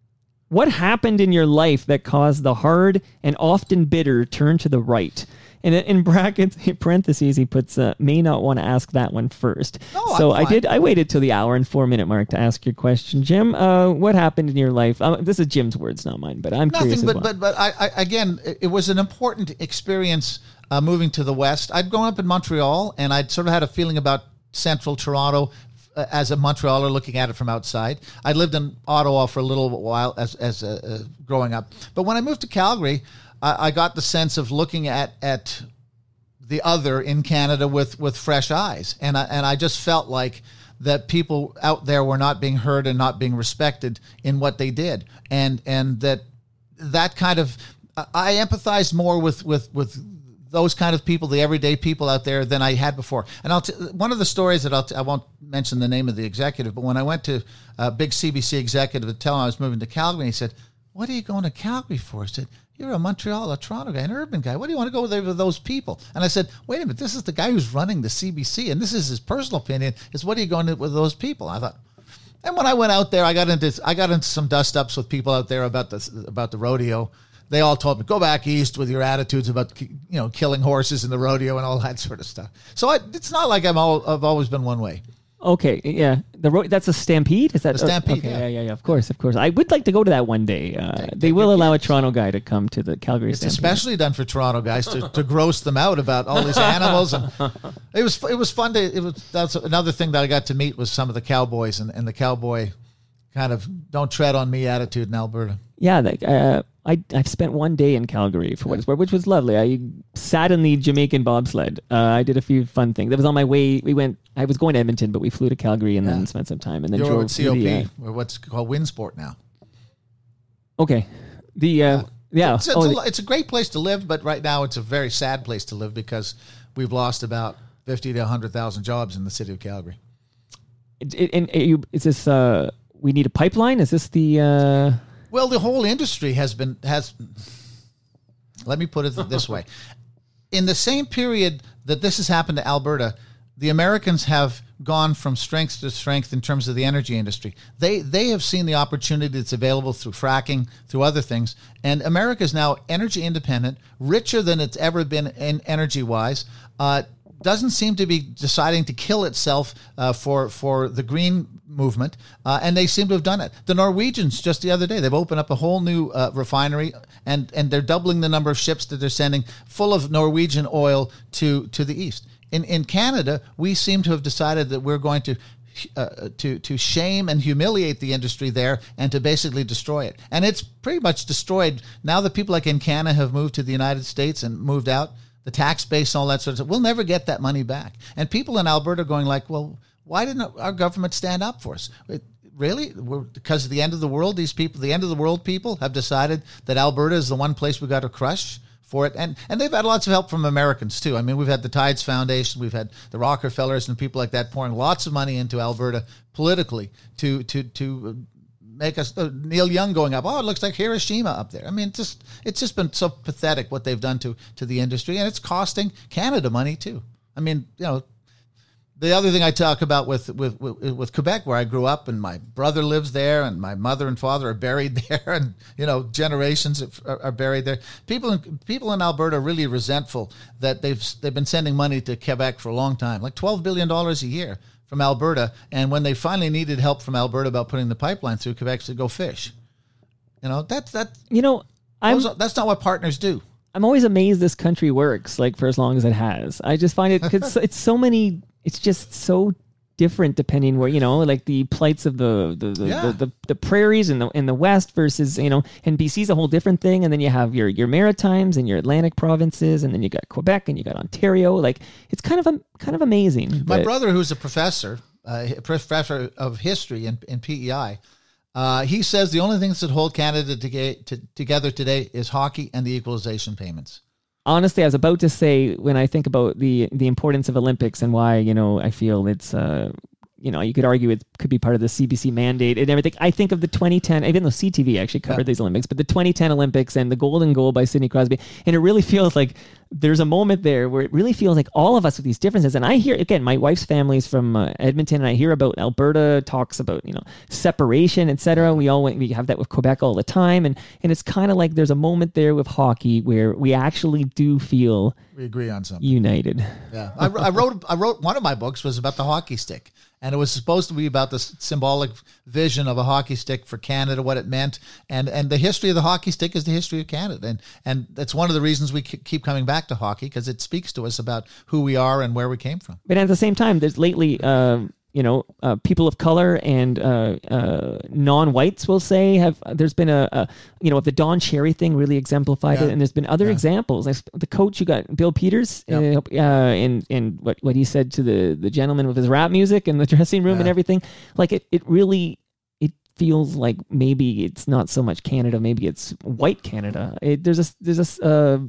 what happened in your life that caused the hard and often bitter turn to the right? And in brackets, in parentheses, he puts, uh, may not want to ask that one first. No, I'm so I fine. did. I waited till the hour and four minute mark to ask your question, Jim. Uh, what happened in your life? Uh, this is Jim's words, not mine, but I'm curious. Nothing, as but well. but but I, I again, it, it was an important experience uh, moving to the West. I'd grown up in Montreal, and I'd sort of had a feeling about Central Toronto uh, as a Montrealer looking at it from outside. I lived in Ottawa for a little while as as uh, uh, growing up, but when I moved to Calgary, I, I got the sense of looking at at the other in Canada with with fresh eyes, and I and I just felt like that people out there were not being heard and not being respected in what they did, and and that that kind of I empathized more with with with those kind of people, the everyday people out there, than I had before. And I'll t- one of the stories that I'll t- I won't mention the name of the executive, but when I went to a big C B C executive to tell him I was moving to Calgary, he said, "What are you going to Calgary for?" I said, "You're a Montreal, a Toronto guy, an urban guy. What do you want to go there with those people?" And I said, "Wait a minute, this is the guy who's running the C B C, and this is his personal opinion, is what are you going to with those people?" I thought, and when I went out there, I got into I got into some dust-ups with people out there about the, about the rodeo. They all told me, go back east with your attitudes about, you know, killing horses in the rodeo and all that sort of stuff. So I, it's not like I'm all, I've always been one way. Okay, yeah, the ro- that's a stampede. Is that A stampede, Okay, yeah. yeah, yeah, yeah. Of course, of course. I would like to go to that one day. Uh, they take will your allow a kids. Toronto guy to come to the Calgary It's Stampede. especially done for Toronto guys to, to gross them out about all these animals, and it was it was fun to. It was that's another thing that I got to meet was some of the cowboys and, and the cowboy kind of don't tread on me attitude in Alberta. Yeah, like, uh, I I've spent one day in Calgary for what it's worth, which was lovely. I sat in the Jamaican bobsled. Uh, I did a few fun things. It was on my way. We went. I was going to Edmonton, but we flew to Calgary and Yeah. then spent some time and then You're drove with C O P, to the, uh, or what's called Windsport now. okay, the uh, yeah. It's, it's, oh, a, the- it's a great place to live, but right now it's a very sad place to live because we've lost about fifty to one hundred thousand jobs in the city of Calgary. it, it, and are you, is this? Uh, we need a pipeline. Is this the? Uh, Well, the whole industry has been has. Let me put it this way: in the same period that this has happened to Alberta, the Americans have gone from strength to strength in terms of the energy industry. They they have seen the opportunity that's available through fracking, through other things, and America is now energy independent, richer than it's ever been in energy wise. Uh, doesn't seem to be deciding to kill itself uh, for for the green movement, uh, and they seem to have done it. The Norwegians just the other day, they've opened up a whole new uh, refinery, and and they're doubling the number of ships that they're sending full of Norwegian oil to to the east. In in Canada, we seem to have decided that we're going to uh, to to shame and humiliate the industry there and to basically destroy it. And it's pretty much destroyed now that people like Encana have moved to the United States and moved out. The tax base and all that sort of stuff. We'll never get that money back. And people in Alberta are going like, well, why didn't our government stand up for us? It, really? We're, because of the end of the world, these people, the end of the world people have decided that Alberta is the one place we got to crush for it. And and they've had lots of help from Americans too. I mean, we've had the Tides Foundation, we've had the Rockefellers and people like that pouring lots of money into Alberta politically to to to make us uh, Neil Young going up. Oh, it looks like Hiroshima up there. I mean, it's just it's just been so pathetic what they've done to to the industry, and it's costing Canada money too. I mean, you know, the other thing I talk about with with with, with Quebec, where I grew up, and my brother lives there, and my mother and father are buried there, and you know, generations are, are buried there. People in people in Alberta are really resentful that they've they've been sending money to Quebec for a long time, like twelve billion dollars a year from Alberta, and when they finally needed help from Alberta about putting the pipeline through, Quebec said, go fish. You know, that's that. You know, I'm those- That's not what partners do. I'm always amazed this country works like for as long as it has. I just find it because it's so many. It's just so different depending where, you know, like the plights of the the the, Yeah. the, the, the prairies in the in the west versus, you know, and B C's a whole different thing, and then you have your your Maritimes and your Atlantic provinces, and then you got Quebec and you got Ontario. Like it's kind of a kind of amazing. My that- brother, who's a professor, uh, a professor of history in, in P E I, uh, he says the only things that hold Canada to, to, together today is hockey and the equalization payments. Honestly, I was about to say, when I think about the the importance of Olympics and why, you know, I feel it's, uh, you know, you could argue it could be part of the C B C mandate and everything. I think of the twenty ten, even though C T V actually covered Yeah. these Olympics, but the twenty ten Olympics and the golden goal by Sidney Crosby. And it really feels like there's a moment there where it really feels like all of us with these differences. And I hear, again, my wife's family is from uh, Edmonton, and I hear about Alberta talks about, you know, separation, et cetera. We all we have that with Quebec all the time. And, and it's kind of like there's a moment there with hockey where we actually do feel We agree on something. united. Yeah, I, I wrote. I wrote one of my books was about the hockey stick, and it was supposed to be about the symbolic vision of a hockey stick for Canada, what it meant, and and the history of the hockey stick is the history of Canada, and and that's one of the reasons we k- keep coming back to hockey, because it speaks to us about who we are and where we came from. But at the same time, there's lately, uh, you know, uh, people of color and uh, uh, non-whites, will say, have there's been a, a you know, the Don Cherry thing really exemplified Yeah. it, and there's been other Yeah. examples. Like the coach, you got Bill Peters, Yeah. uh, uh, and and what what he said to the the gentleman with his rap music in the dressing room and Yeah. everything. Like it, it really. It feels like maybe it's not so much Canada, maybe it's white Canada. It, there's a there's a uh,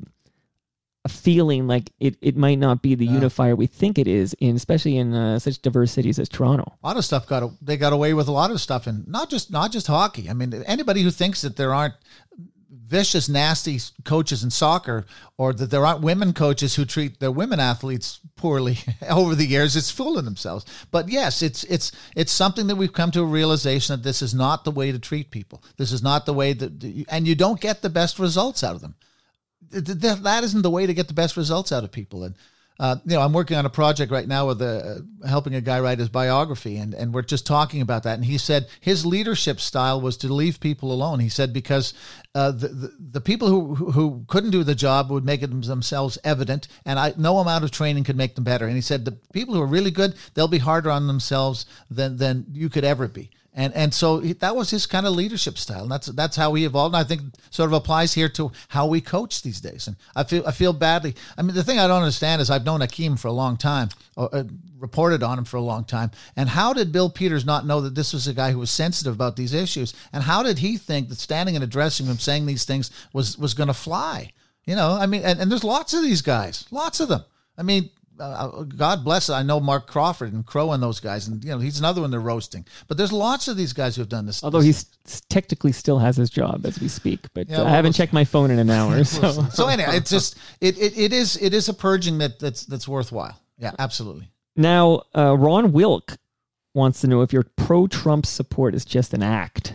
a feeling like it, it might not be the Yeah. unifier we think it is, in especially in uh, such diverse cities as Toronto. A lot of stuff got they got away with a lot of stuff, and not just not just hockey. I mean, anybody who thinks that there aren't vicious, nasty coaches in soccer, or that there aren't women coaches who treat their women athletes poorly over the years, it's fooling themselves. But yes, it's it's it's something that we've come to a realization that this is not the way to treat people. This is not the way that, and you don't get the best results out of them. Th- th- That isn't the way to get the best results out of people. And Uh, you know, I'm working on a project right now with a, uh, helping a guy write his biography, and, and we're just talking about that. And he said his leadership style was to leave people alone. He said because uh, the, the the people who who couldn't do the job would make it themselves evident, and I, no amount of training could make them better. And he said the people who are really good, they'll be harder on themselves than than you could ever be. And and so he, that was his kind of leadership style. And that's that's how he evolved. And I think sort of applies here to how we coach these days. And I feel I feel badly. I mean, the thing I don't understand is I've known Akeem for a long time, or, uh, reported on him for a long time. And how did Bill Peters not know that this was a guy who was sensitive about these issues? And how did he think that standing in a dressing room saying these things was was going to fly? You know, I mean, and, and there's lots of these guys, lots of them. I mean, Uh, God bless it. I know Mark Crawford and Crow and those guys, and you know he's another one they're roasting. But there's lots of these guys who have done this. Although he technically still has his job as we speak, but Yeah, uh, well, I haven't we'll checked my phone in an hour. So, so anyway, it's just it, it it is it is a purging that that's that's worthwhile. Yeah, absolutely. now uh, Ron Wilk wants to know if your pro-Trump support is just an act.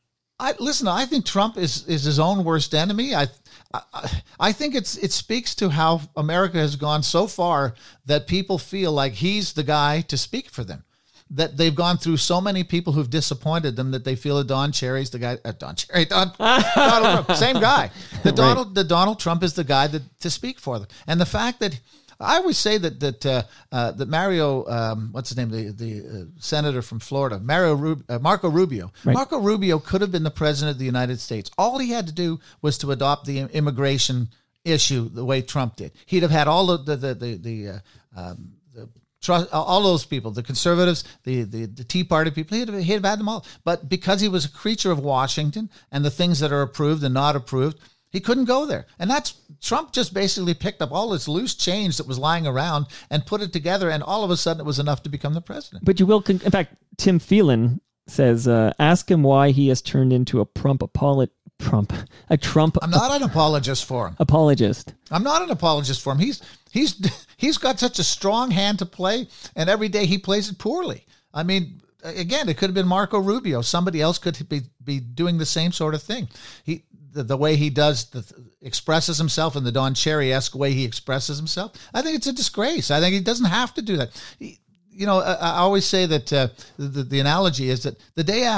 I listen. I think Trump is is his own worst enemy. I, I I think it's it speaks to how America has gone so far that people feel like he's the guy to speak for them. That they've gone through so many people who've disappointed them that they feel that Don Cherry's the guy. Uh, Don Cherry, Don, Donald Trump, same guy. The Donald the Donald Trump is the guy that to speak for them. And the fact that I always say that that uh, uh, that Mario, um, what's his name, the the uh, senator from Florida, Mario Rub- uh, Marco Rubio. Right. Marco Rubio could have been the president of the United States. All he had to do was to adopt the immigration issue the way Trump did. He'd have had all of the the the, the, uh, um, the trust, all those people, the conservatives, the, the, the Tea Party people. He'd have, he'd have had them all. But because he was a creature of Washington and the things that are approved and not approved, he couldn't go there. And that's Trump just basically picked up all this loose change that was lying around and put it together. And all of a sudden it was enough to become the president. But you will, con- in fact, Tim Phelan says, uh, ask him why he has turned into a Trump apologist. Trump, a Trump I'm not an apologist for him. apologist. I'm not an apologist for him. He's he's he's got such a strong hand to play, and every day he plays it poorly. I mean, again, it could have been Marco Rubio. Somebody else could be be doing the same sort of thing. He the, the way he does the expresses himself in the Don Cherry-esque way he expresses himself. I think it's a disgrace. I think he doesn't have to do that. He, you know, I, I always say that uh, the the analogy is that the day after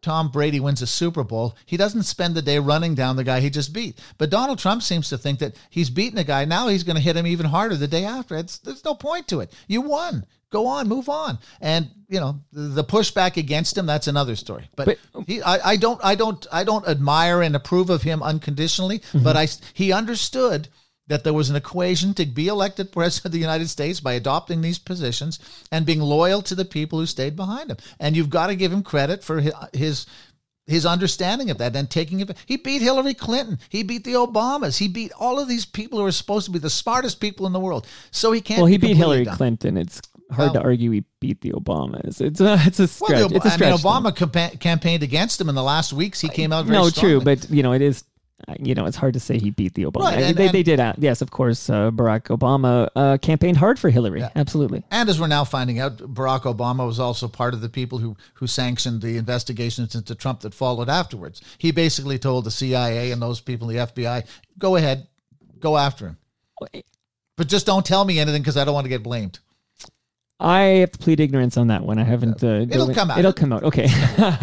Tom Brady wins a Super Bowl, he doesn't spend the day running down the guy he just beat. But Donald Trump seems to think that he's beaten a guy. Now he's going to hit him even harder the day after. It's, there's no point to it. You won. Go on, move on. And, you know, the pushback against him, that's another story. But, but he, I, I don't, I don't, I don't admire and approve of him unconditionally, mm-hmm. but I, he understood that there was an equation to be elected president of the United States by adopting these positions and being loyal to the people who stayed behind him. And you've got to give him credit for his, his his understanding of that and taking it. He beat Hillary Clinton. He beat the Obamas. He beat all of these people who are supposed to be the smartest people in the world. So he can't. Well, he be beat Hillary done. Clinton. It's hard well, to argue he beat the Obamas. It's a, it's a stretch. Well, the, it's a stretch I mean, Obama campa- campaigned against him in the last weeks. He came out very no, strongly. true, but you know it is. You know, it's hard to say he beat the Obama. Right, and, they, and, they did, uh, yes, of course. Uh, Barack Obama uh, campaigned hard for Hillary. Yeah. Absolutely. And as we're now finding out, Barack Obama was also part of the people who, who sanctioned the investigations into Trump that followed afterwards. He basically told the C I A and those people in the F B I, go ahead, go after him. But just don't tell me anything because I don't want to get blamed. I have to plead ignorance on that one. I haven't. Uh, it'll come out. It'll come out. Okay.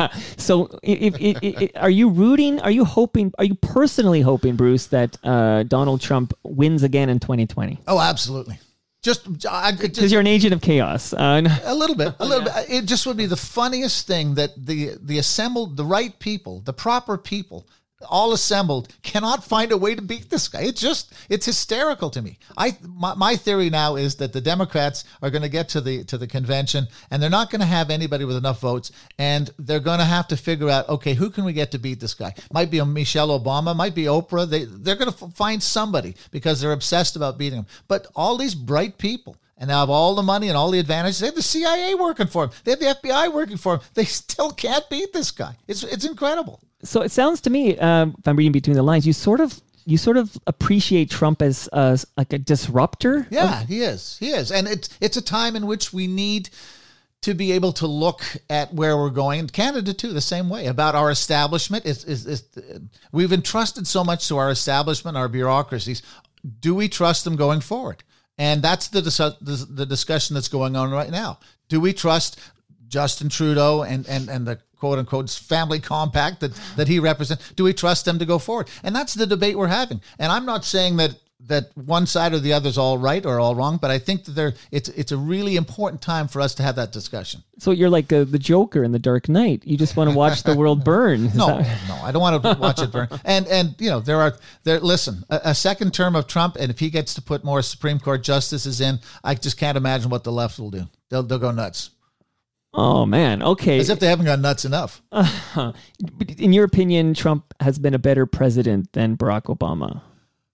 So, if, if, if, are you rooting? Are you hoping? Are you personally hoping, Bruce, that uh, Donald Trump wins again in twenty twenty? Oh, absolutely. Just because you're an agent of chaos. Uh, a little bit. A little yeah. bit. It just would be the funniest thing that the the assembled, the right people, the proper people, all assembled, cannot find a way to beat this guy. It's just, it's hysterical to me. I my, my theory now is that the Democrats are going to get to the to the convention and they're not going to have anybody with enough votes, and they're going to have to figure out, okay, who can we get to beat this guy? Might be a Michelle Obama, might be Oprah. They they're going to f- find somebody because they're obsessed about beating him. But all these bright people, and they have all the money and all the advantages. They have the C I A working for them. They have the F B I working for them. They still can't beat this guy. It's it's incredible. So it sounds to me, um, if I'm reading between the lines, you sort of you sort of appreciate Trump as uh, like a disruptor. Yeah, of- he is. He is, and it's it's a time in which we need to be able to look at where we're going. And Canada too, the same way about our establishment. Is is is we've entrusted so much to our establishment, our bureaucracies. Do we trust them going forward? And that's the dis- the discussion that's going on right now. Do we trust Justin Trudeau and, and, and the quote-unquote family compact that, that he represents? Do we trust them to go forward? And that's the debate we're having. And I'm not saying that that one side or the other is all right or all wrong, but I think that there it's it's a really important time for us to have that discussion. So you're like uh, the Joker in The Dark Knight. You just want to watch the world burn. Is no, that- no, I don't want to watch it burn. And and you know there are there. Listen, a, a second term of Trump, and if he gets to put more Supreme Court justices in, I just can't imagine what the left will do. They'll they'll go nuts. Oh man, okay. As if they haven't gone nuts enough. Uh-huh. In your opinion, Trump has been a better president than Barack Obama?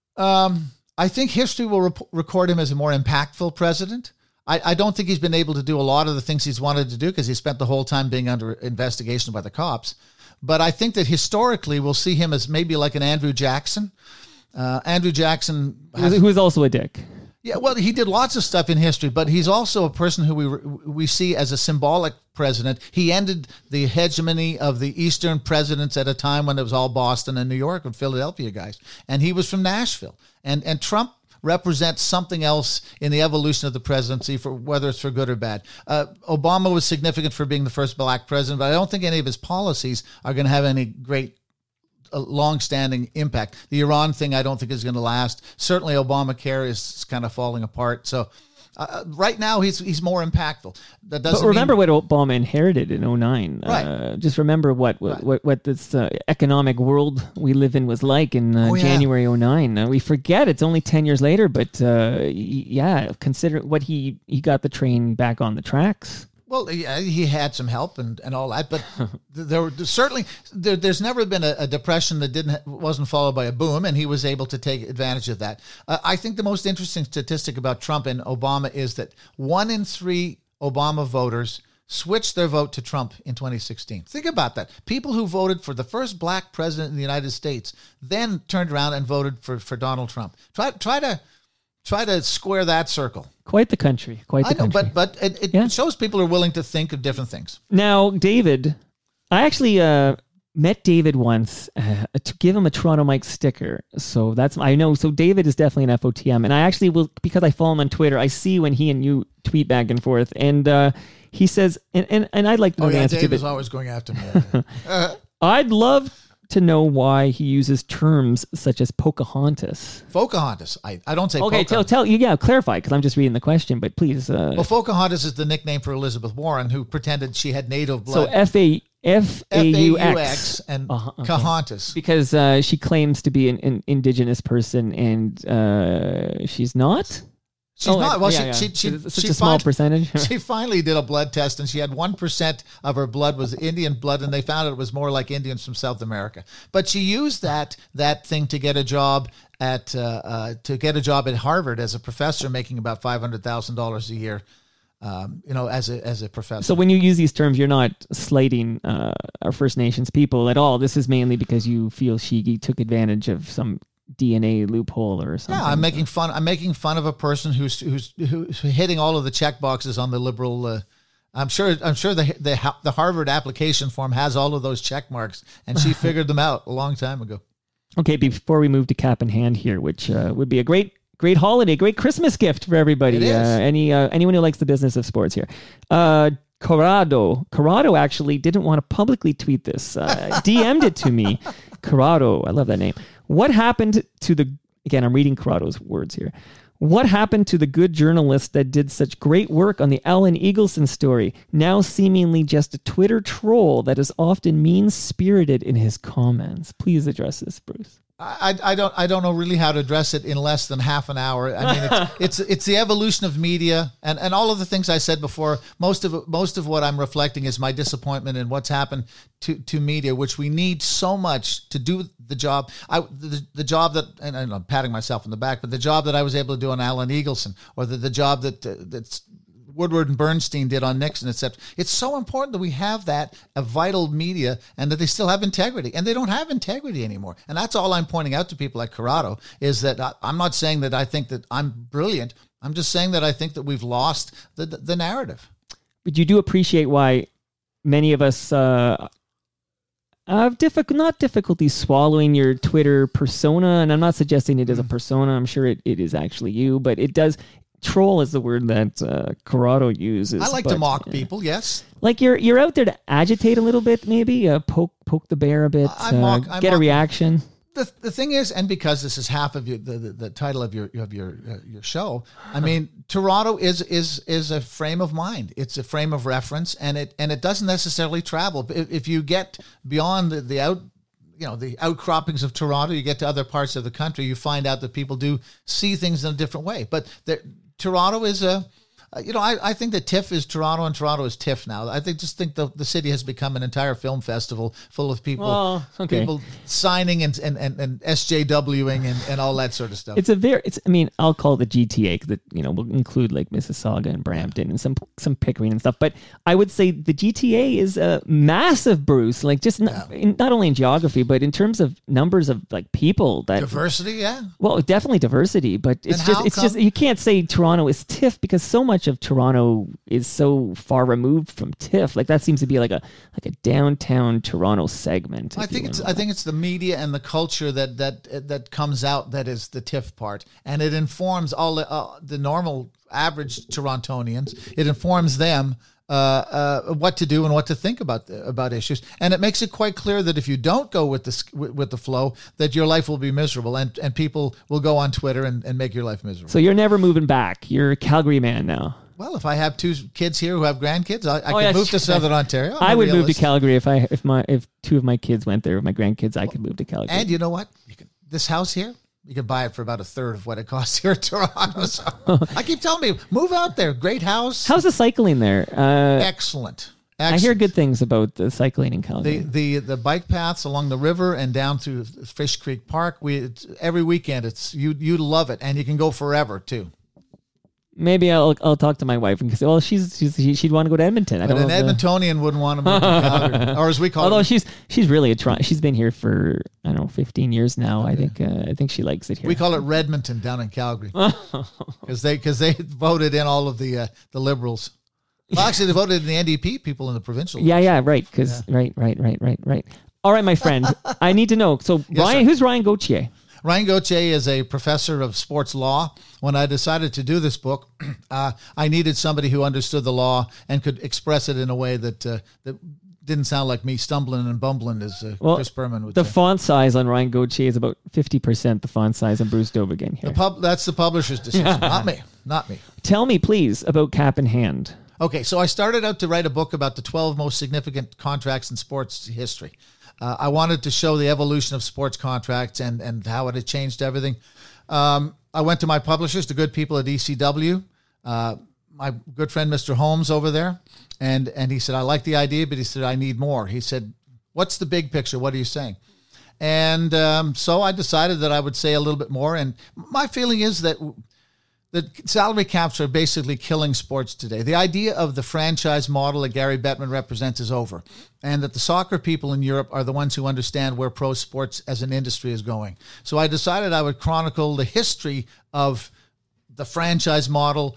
Um. I think history will rep- record him as a more impactful president. I, I don't think he's been able to do a lot of the things he's wanted to do because he spent the whole time being under investigation by the cops. But I think that historically we'll see him as maybe like an Andrew Jackson. Uh, Andrew Jackson... Has, who is also a dick. Yeah, well, he did lots of stuff in history, but he's also a person who we we see as a symbolic president. He ended the hegemony of the Eastern presidents at a time when it was all Boston and New York and Philadelphia guys. And he was from Nashville. And and Trump represents something else in the evolution of the presidency, for whether it's for good or bad. Uh, Obama was significant for being the first black president, but I don't think any of his policies are going to have any great a long-standing impact. The Iran thing, I don't think is going to last. Certainly, Obamacare is kind of falling apart. So, uh, right now, he's he's more impactful. That doesn't. But remember mean- what Obama inherited in oh nine. Right. Uh, just remember what what Right. what, what this uh, economic world we live in was like in uh, Oh, yeah. January oh nine. Uh, we forget it's only ten years later, but uh, y- yeah, consider what he he got the train back on the tracks. Well, yeah, he had some help and, and all that, but there were certainly there, there's never been a, a depression that didn't wasn't followed by a boom, and he was able to take advantage of that. Uh, I think the most interesting statistic about Trump and Obama is that one in three Obama voters switched their vote to Trump in twenty sixteen. Think about that. People who voted for the first black president in the United States then turned around and voted for, for Donald Trump. Try try to try to square that circle. Quite the country. Quite the I know, country. but but it, it Yeah. shows people are willing to think of different things. Now, David, I actually uh, met David once uh, to give him a Toronto Mike sticker. So that's, I know. So David is definitely an F O T M. And I actually will, because I follow him on Twitter, I see when he and you tweet back and forth. And uh, he says, and, and, and I'd like to know Oh, the yeah, answer Dave to is this. always going after me. Uh, I'd love to know why he uses terms such as Pocahontas. Pocahontas. I, I don't say Okay, tell, Pocahontas. tell you, yeah, clarify, because I'm just reading the question, but please. Uh, Well, Pocahontas is the nickname for Elizabeth Warren, who pretended she had native so blood. F A F A U X. and Uh-huh, okay. Kahontas. Because uh, she claims to be an, an indigenous person, and uh, she's not. She's Oh, not. Well, yeah, yeah. she, she, she, It's such she a small fin- percentage. She finally did a blood test, and she had one percent of her blood was Indian blood, and they found it was more like Indians from South America. But she used that that thing to get a job at uh, uh, to get a job at Harvard as a professor, making about five hundred thousand dollars a year. Um, you know, as a as a professor. So when you use these terms, you're not slighting uh, our First Nations people at all. This is mainly because you feel she took advantage of some D N A loophole or something. Yeah, I'm making fun. I'm making fun of a person who's who's who's hitting all of the check boxes on the liberal. Uh, I'm sure. I'm sure the the the Harvard application form has all of those check marks, and she figured them out a long time ago. Okay, before we move to Cap in Hand here, which uh, would be a great, great holiday, great Christmas gift for everybody. It is. Uh, any uh, anyone who likes the business of sports here. Uh, Corrado, Corrado actually didn't want to publicly tweet this. Uh, D M'd it to me. Corrado, I love that name. What happened to the? Again, I'm reading Corrado's words here. What happened to the good journalist that did such great work on the Alan Eagleson story, now seemingly just a Twitter troll that is often mean-spirited in his comments? Please address this, Bruce. I, I don't I don't know really how to address it in less than half an hour. I mean, it's it's, it's the evolution of media and, and all of the things I said before. Most of it, most of what I'm reflecting is my disappointment in what's happened to, to media, which we need so much to do the job. I the, the job that and I'm patting myself on the back, but the job that I was able to do on Alan Eagleson, or the, the job that uh, that's. Woodward and Bernstein did on Nixon, et cetera. It's so important that we have that, a vital media, and that they still have integrity. And they don't have integrity anymore. And that's all I'm pointing out to people like Corrado, is that I, I'm not saying that I think that I'm brilliant. I'm just saying that I think that we've lost the the, the narrative. But you do appreciate why many of us uh, have diffi- not difficulty swallowing your Twitter persona. And I'm not suggesting it is a persona. I'm sure it, it is actually you, but it does... Troll is the word that uh, Corrado uses. I like but, to mock uh, people, yes. Like you're you're out there to agitate a little bit, maybe uh, poke poke the bear a bit, I mock- uh, I get a mock- reaction. The, the thing is, and because this is half of your, the, the, the title of your of your uh, your show, I mean, Toronto is is is a frame of mind. It's a frame of reference, and it and it doesn't necessarily travel. If, if you get beyond the, the out, you know, the outcroppings of Toronto, you get to other parts of the country, you find out that people do see things in a different way. But there, Toronto is a, uh, you know, I, I think that TIFF is Toronto and Toronto is TIFF now. I think just think the, the city has become an entire film festival full of people, Oh, okay. people signing and and, and, and SJWing and, and all that sort of stuff. It's a very, it's. I mean, I'll call it the G T A because you know we'll include like Mississauga and Brampton and some some Pickering and stuff. But I would say the G T A is a massive, Bruce. Like just not, in, not only in geography, but in terms of numbers of like people that Diversity, yeah. Well, definitely diversity, but it's And just how it's just come- you can't say Toronto is TIFF because so much of Toronto is so far removed from TIFF. Like that seems to be like a like a downtown Toronto segment. I if you think it's will. I think it's the media and the culture that that that comes out that is the TIFF part, and it informs all the, uh, the normal average Torontonians. It informs them uh, uh, what to do and what to think about about issues, and it makes it quite clear that if you don't go with the with, with the flow, that your life will be miserable, and, and people will go on Twitter and, and make your life miserable. So you're never moving back. You're a Calgary man now. Well, if I have two kids here who have grandkids, I, I Oh, could yeah, move to sure. Southern Ontario. I'm I a would move to realist. Calgary if I if my if two of my kids went there, my grandkids, I could move to Calgary. And you know what? You can, this house here, you can buy it for about a third of what it costs here in Toronto. So I keep telling people, move out there. Great house. How's the cycling there? Uh, Excellent. I Excellent. hear good things about the cycling in The, Calgary. the the bike paths along the river and down to Fish Creek Park. We it's, every weekend it's you you love it, and you can go forever too. Maybe I'll I'll talk to my wife and say, well, she's, she's she'd want to go to Edmonton. I But don't an know. if the- Edmontonian wouldn't want to move to Calgary, or as we call Although it, she's she's really a try. She's been here for I don't know fifteen years now. I think uh, I think she likes it here. we call it Redmonton down in Calgary, because they because they voted in all of the uh, the Liberals. Well, actually, they voted in the N D P people in the provincial. yeah, yeah, right. Because right, right, right, right, right. All right, my friend. I need to know. So, Yes, Ryan, sir. who's Ryan Gauthier? Ryan Gauthier is a professor of sports law. When I decided to do this book, uh, I needed somebody who understood the law and could express it in a way that uh, that didn't sound like me stumbling and bumbling, as uh, Well, Chris Berman would The say. font size on Ryan Gauthier is about fifty percent the font size on Bruce Dobigan here. The pub, that's the publisher's decision, not me, not me. Tell me, please, about Cap in Hand. Okay, so I started out to write a book about the twelve most significant contracts in sports history. Uh, I wanted to show the evolution of sports contracts and, and how it had changed everything. Um, I went to my publishers, the good people at E C W, uh, my good friend Mister Holmes over there, and, and he said, I like the idea, but he said, I need more. He said, what's the big picture? What are you saying? And um, so I decided that I would say a little bit more. And my feeling is that that salary caps are basically killing sports today. The idea of the franchise model that Gary Bettman represents is over, and that the soccer people in Europe are the ones who understand where pro sports as an industry is going. So I decided I would chronicle the history of the franchise model,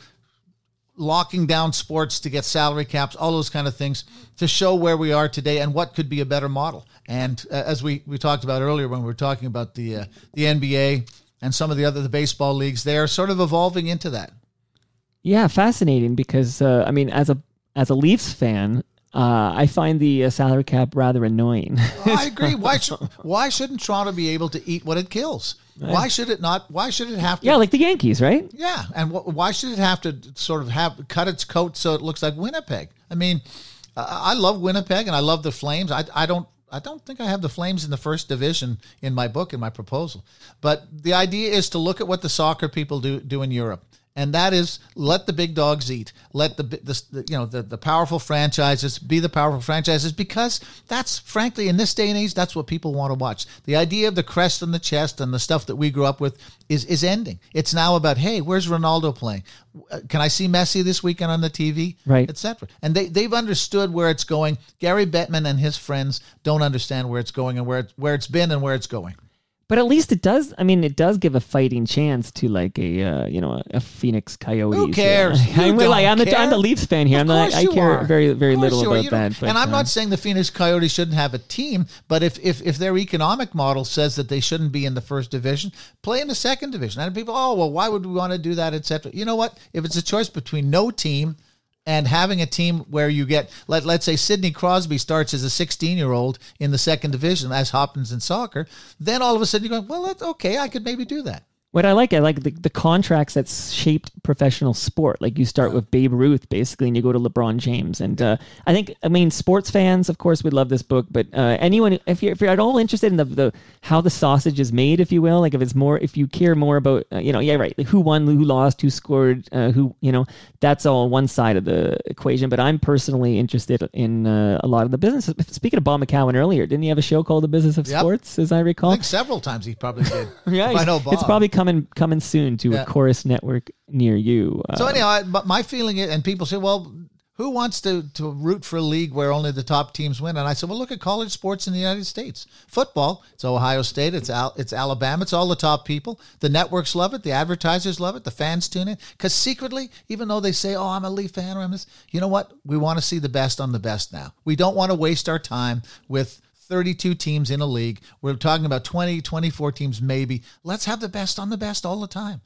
locking down sports to get salary caps, all those kind of things, to show where we are today and what could be a better model. And uh, as we, we talked about earlier when we were talking about the uh, the N B A and some of the other the baseball leagues, they are sort of evolving into that. Yeah, fascinating because, uh, I mean, as a as a Leafs fan, uh, I find the uh, salary cap rather annoying. I agree. Why sh- why shouldn't Toronto be able to eat what it kills? Why should it not? Why should it have to? Yeah, like the Yankees, right? Yeah, and wh- why should it have to sort of have cut its coat so it looks like Winnipeg? I mean, uh, I love Winnipeg and I love the Flames. I, I don't I don't think I have the Flames in the first division in my book, in my proposal. But the idea is to look at what the soccer people do do in Europe. And that is, let the big dogs eat. Let the, the, the you know the, the powerful franchises be the powerful franchises, because that's, frankly, in this day and age, that's what people want to watch. The idea of the crest on the chest and the stuff that we grew up with is is ending. It's now about, hey, where's Ronaldo playing? Can I see Messi this weekend on the T V? Right. et cetera. And they, they've understood where it's going. Gary Bettman and his friends don't understand where it's going and where it, where it's been and where it's going. But at least it does. I mean, it does give a fighting chance to like a uh, you know a Phoenix Coyotes. Who cares? Yeah. You I'm, don't like, I'm, the, care. I'm the Leafs fan here. Of I'm not, course I you care are. very very Of course little you are. about You don't- that. But, and I'm uh, not saying the Phoenix Coyotes shouldn't have a team, but if, if if their economic model says that they shouldn't be in the first division, play in the second division. And people, oh well, why would we want to do that, et cetera. You know what? If it's a choice between no team and having a team where you get, let, let's say Sidney Crosby starts as a sixteen-year-old in the second division, as happens in soccer, then all of a sudden you're going, well, that's okay, I could maybe do that. What I like, I like the, the contracts that shaped professional sport. Like you start with Babe Ruth, basically, and you go to LeBron James. And uh, I think, I mean, sports fans, of course, would love this book. But uh, anyone, if you're, if you're at all interested in the, the how the sausage is made, if you will, like if it's more, if you care more about, uh, you know, yeah, right, like who won, who lost, who scored, uh, who, you know, that's all one side of the equation. But I'm personally interested in uh, a lot of the businesses. Speaking of Bob McCowan earlier, didn't he have a show called The Business of Yep. Sports, as I recall? I think several times he probably did. Yeah, I know Bob. it's probably coming coming soon to Yeah. a Chorus network near you. So Uh, anyhow, I, but my feeling is, and people say, well, who wants to, to root for a league where only the top teams win? And I said, well, look at college sports in the United States. Football, it's Ohio State, it's Al, it's Alabama, it's all the top people. The networks love it, the advertisers love it, the fans tune in. Because secretly, even though they say, oh, I'm a Leaf fan, or I'm this, you know what? We want to see the best on the best now. We don't want to waste our time with thirty-two teams in a league. We're talking about twenty, twenty-four teams maybe. Let's have the best on the best all the time.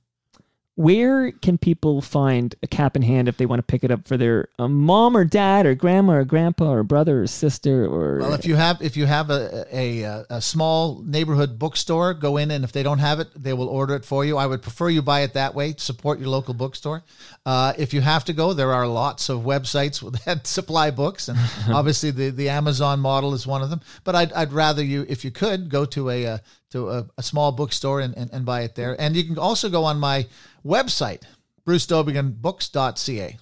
where can people find a Cap in Hand if they want to pick it up for their uh, mom or dad or grandma or grandpa or brother or sister? Or Well, if you have if you have a, a a small neighborhood bookstore, go in, and if they don't have it, they will order it for you. I would prefer you buy it that way. Support your local bookstore. Uh, if you have to go, there are lots of websites that supply books, and obviously the, the Amazon model is one of them. But I'd I'd rather you, if you could, go to a uh, to a, a small bookstore and, and, and buy it there. And you can also go on my website, bruce dobigan books dot c a.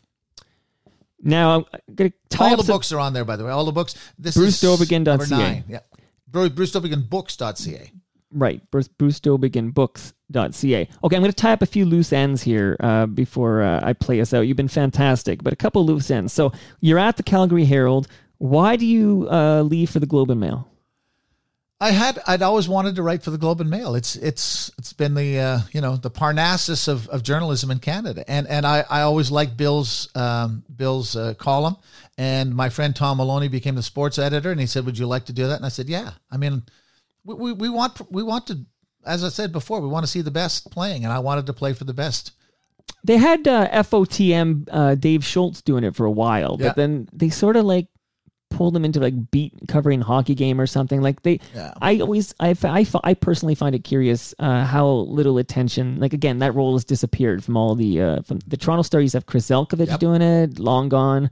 Now I'm going to tie All up the some- books are on there, by the way. All the books. This bruce dobigan dot is c a. number nine. Yeah, bruce dobigan books dot c a. Right, bruce dobigan books dot c a. Okay, I'm going to tie up a few loose ends here uh, before uh, I play us out. You've been fantastic, but a couple loose ends. So you're at the Calgary Herald. Why do you uh, leave for the Globe and Mail? I had I'd always wanted to write for the Globe and Mail. It's it's it's been the uh, you know the Parnassus of, of journalism in Canada, and and I, I always liked Bill's um, Bill's uh, column. And my friend Tom Maloney became the sports editor, and he said, "Would you like to do that?" And I said, "Yeah." I mean, we we, we want we want to, as I said before, we want to see the best playing, and I wanted to play for the best. They had uh, F O T M uh, Dave Schultz doing it for a while, but Yeah. then they sort of like pulled him into like beat covering hockey game or something. Like they, Yeah. I always, I, I, I personally find it curious uh, how little attention. Like again, that role has disappeared from all the uh, from the Toronto Star. Used to have Chris Zelkovich Yep. doing it, long gone.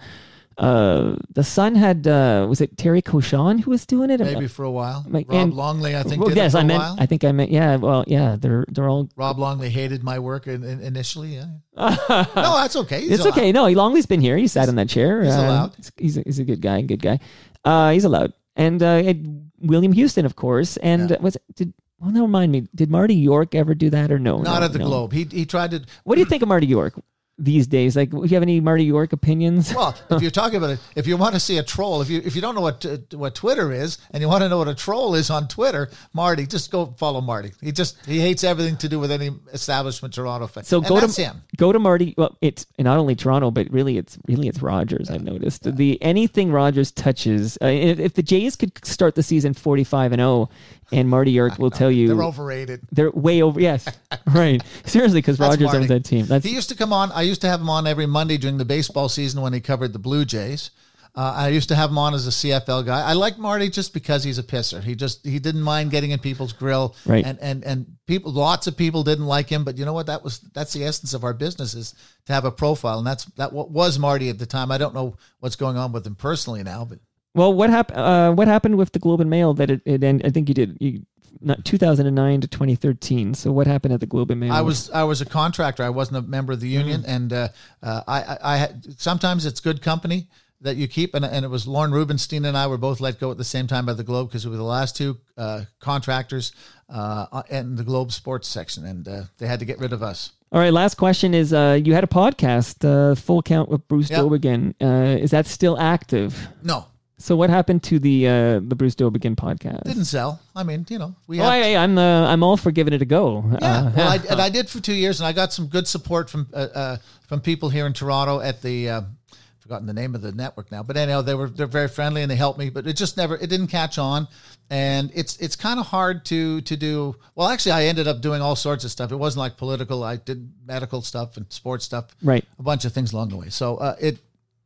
Uh, the Sun had uh, was it Terry Cochon who was doing it? Maybe for a while. Like, Rob and- Longley, I think, Well, did yes, it for I a meant. while. I think I meant. Yeah. Well, yeah. They're they're all. Rob Longley hated my work in, in, initially. Yeah. no, that's okay. He's It's allowed. okay. No, he Longley's been here. He sat in that chair. he's Uh, allowed. He's a, he's a good guy. Good guy. Uh, he's allowed. And uh, and William Houston, of course. And Yeah. uh, was did. Well, no, remind me. Did Marty York ever do that or no? Not no, at the no. Globe. He he tried to. What do you think of Marty York these days? Like, do you have any Marty York opinions? Well, if you're talking about it, if you want to see a troll, if you if you don't know what uh, what Twitter is, and you want to know what a troll is on Twitter, Marty, just go follow Marty. He just he hates everything to do with any establishment Toronto fan. So And go that's to him. go to Marty. Well, it's not only Toronto, but really, it's really it's Rogers. I've noticed the anything Rogers touches. Uh, if, if the Jays could start the season forty-five and zero, and Marty York will tell you They're overrated. they're way over. Yes, right. Seriously, because That's Rogers Marty. owns that team. That's He used to come on. I used to have him on every Monday during the baseball season when he covered the Blue Jays. Uh, I used to have him on as a C F L guy. I like Marty just because he's a pisser. He just he didn't mind getting in people's grill, Right. And and and people, lots of people didn't like him. But you know what? That was that's the essence of our business, is to have a profile, and that's that what was Marty at the time. I don't know what's going on with him personally now, but well. What happened? Uh, what happened with the Globe and Mail that it? it end, I think you did. You, not two thousand nine to twenty thirteen. So what happened at the Globe and Mail? I was I was a contractor. I wasn't a member of the union, Mm-hmm. and uh, uh, I, I, I had, sometimes it's good company that you keep. And, and it was Lauren Rubenstein and I were both let go at the same time by the Globe because we were the last two uh, contractors uh, in the Globe sports section, and uh, they had to get rid of us. All right. Last question is: uh, you had a podcast, uh, Full Count with Bruce Yeah. Dobigan. Uh, is that still active? No, So what happened to the uh, the Bruce Dobigan podcast? didn't sell. I mean, you know, we Oh, have. I, I'm uh, I'm all for giving it a go. Yeah, Uh, well, I, and I did for two years, and I got some good support from uh, uh, from people here in Toronto at the. Uh, forgotten the name of the network now, but anyhow, they were they're very friendly and they helped me. But it just never it didn't catch on, and it's it's kind of hard to to do. Well, actually, I ended up doing all sorts of stuff. It wasn't like political. I did medical stuff and sports stuff, Right. a bunch of things along the way. So uh, it.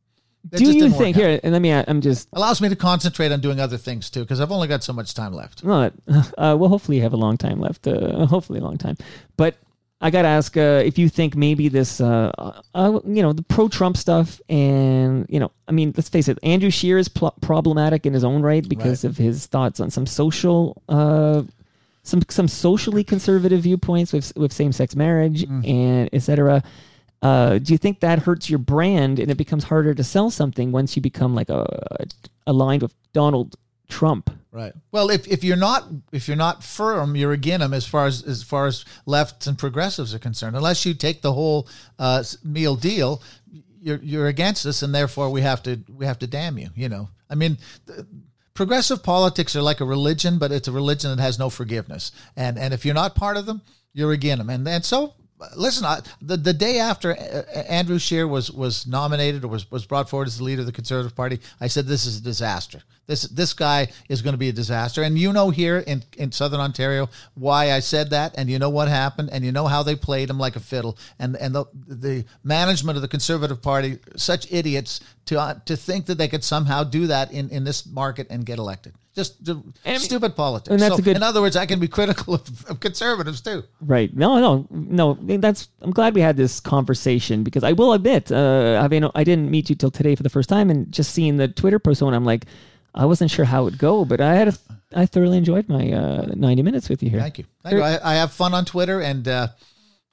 it Do just you didn't work think out. here? And let me. I'm just. Allows me to concentrate on doing other things too, because I've only got so much time left. Not. Uh, well, hopefully you have a long time left. Uh, hopefully a long time. But I got to ask uh, if you think maybe this, uh, uh, you know, the pro-Trump stuff, and you know, I mean, let's face it, Andrew Scheer is pl- problematic in his own right because Right. of his thoughts on some social, uh, some some socially conservative viewpoints with with same-sex marriage Mm. and et cetera. Uh, do you think that hurts your brand and it becomes harder to sell something once you become like a aligned with Donald Trump? Right. Well, if, if you're not if you're not firm, you're against them as far as as far as lefts and progressives are concerned. Unless you take the whole uh, meal deal, you're you're against us, and therefore we have to we have to damn you. You know, I mean. th- Progressive politics are like a religion, but it's a religion that has no forgiveness. And and if you're not part of them, you're against them. And and so, listen, I, the the day after uh, Andrew Scheer was was nominated or was, was brought forward as the leader of the Conservative Party, I said, this is a disaster. This this guy is going to be a disaster. And you know here in, in Southern Ontario why I said that, and you know what happened, and you know how they played him like a fiddle. And and the the management of the Conservative Party, such idiots to uh, to think that they could somehow do that in, in this market and get elected. Just the mean- stupid politics. and that's So, a good- in other words, I can be critical of, of conservatives too. Right. No, no, no. That's. I'm glad we had this conversation because I will admit, uh, I mean, I didn't meet you till today for the first time, and just seeing the Twitter persona, I'm like, I wasn't sure how it would go, but I had, a, I thoroughly enjoyed my uh, ninety minutes with you here. Thank you. Thank you. I, I have fun on Twitter, and uh,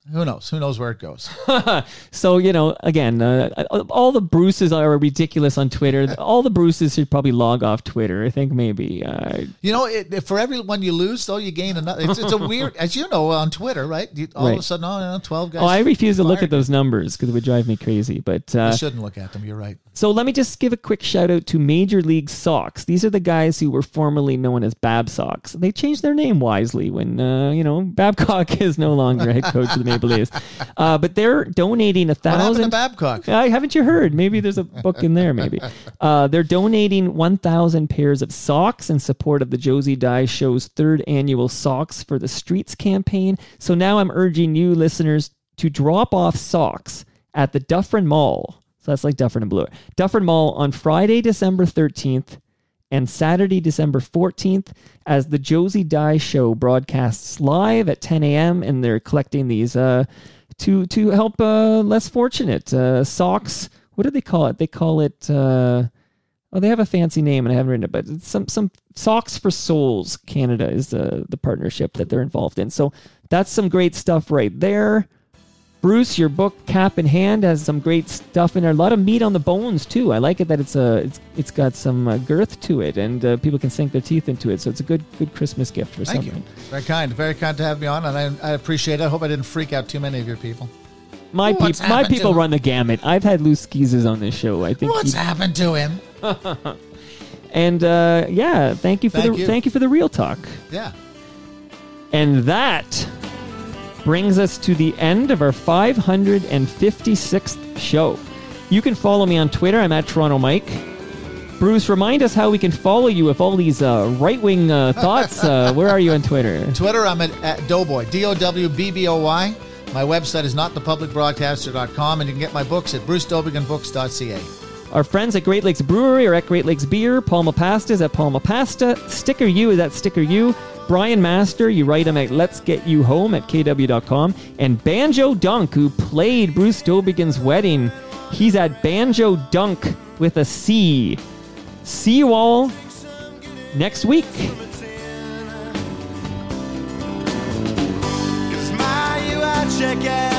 Who knows? Who knows where it goes? So, you know, again, uh, all the Bruces are ridiculous on Twitter. All the Bruces should probably log off Twitter. I think maybe. Uh, you know, it, for every one you lose, though, you gain another. It's, it's a weird, as you know, on Twitter, right? You, all right. of a sudden, oh, you know, twelve guys. Oh, I refuse to fired. look at those numbers because it would drive me crazy. But uh, You shouldn't look at them. You're right. So let me just give a quick shout out to Major League Sox. These are the guys who were formerly known as Bab Sox. They changed their name wisely when, uh, you know, Babcock is no longer head coach of the Maple Leafs. Uh, but they're donating a What happened thousand. to Babcock? Uh, haven't you heard? Maybe there's a book in there. Maybe uh, they're donating one thousand pairs of socks in support of the Josie Dye Show's third annual Socks for the Streets campaign. So now I'm urging you, listeners, to drop off socks at the Dufferin Mall. So that's like Dufferin and Bloor. Dufferin Mall on Friday, December thirteenth and Saturday, December fourteenth, as the Josie Dye Show broadcasts live at ten a.m. and they're collecting these uh, to to help uh, less fortunate uh, socks. What do they call it? They call it. Uh, oh, they have a fancy name, and I haven't written it. But it's some some Socks for Souls Canada is the the partnership that they're involved in. So that's some great stuff right there. Bruce, your book Cap in Hand has some great stuff in there. A lot of meat on the bones too. I like it that it's a it's it's got some uh, girth to it, and uh, people can sink their teeth into it. So it's a good good Christmas gift for Thank someone. you. Very kind. Very kind to have me on, and I, I appreciate it. I hope I didn't freak out too many of your people. My What's people, my happened people to- run the gamut. I've had loose skeezes on this show. I think. What's you- happened to him? and uh, yeah, thank you for Thank the you. thank you for the real talk. Yeah. And that brings us to the end of our five hundred fifty-sixth show. You can follow me on Twitter. I'm at Toronto Mike. Bruce, remind us how we can follow you with all these uh, right-wing uh, thoughts. Uh, where are you on Twitter? Twitter, I'm at, at Doughboy, D O W B B O Y. My website is not the public broadcaster dot com, and you can get my books at bruce dobigan books dot c a. Our friends at Great Lakes Brewery are at Great Lakes Beer. Palma Pasta is at Palma Pasta. Sticker U is at Sticker U. Brian Master, you write him at Let's Get You Home at K W dot com. And Banjo Dunk, who played Bruce Dobigan's wedding, he's at Banjo Dunk with a C. See you all next week. Cause my, you are checking.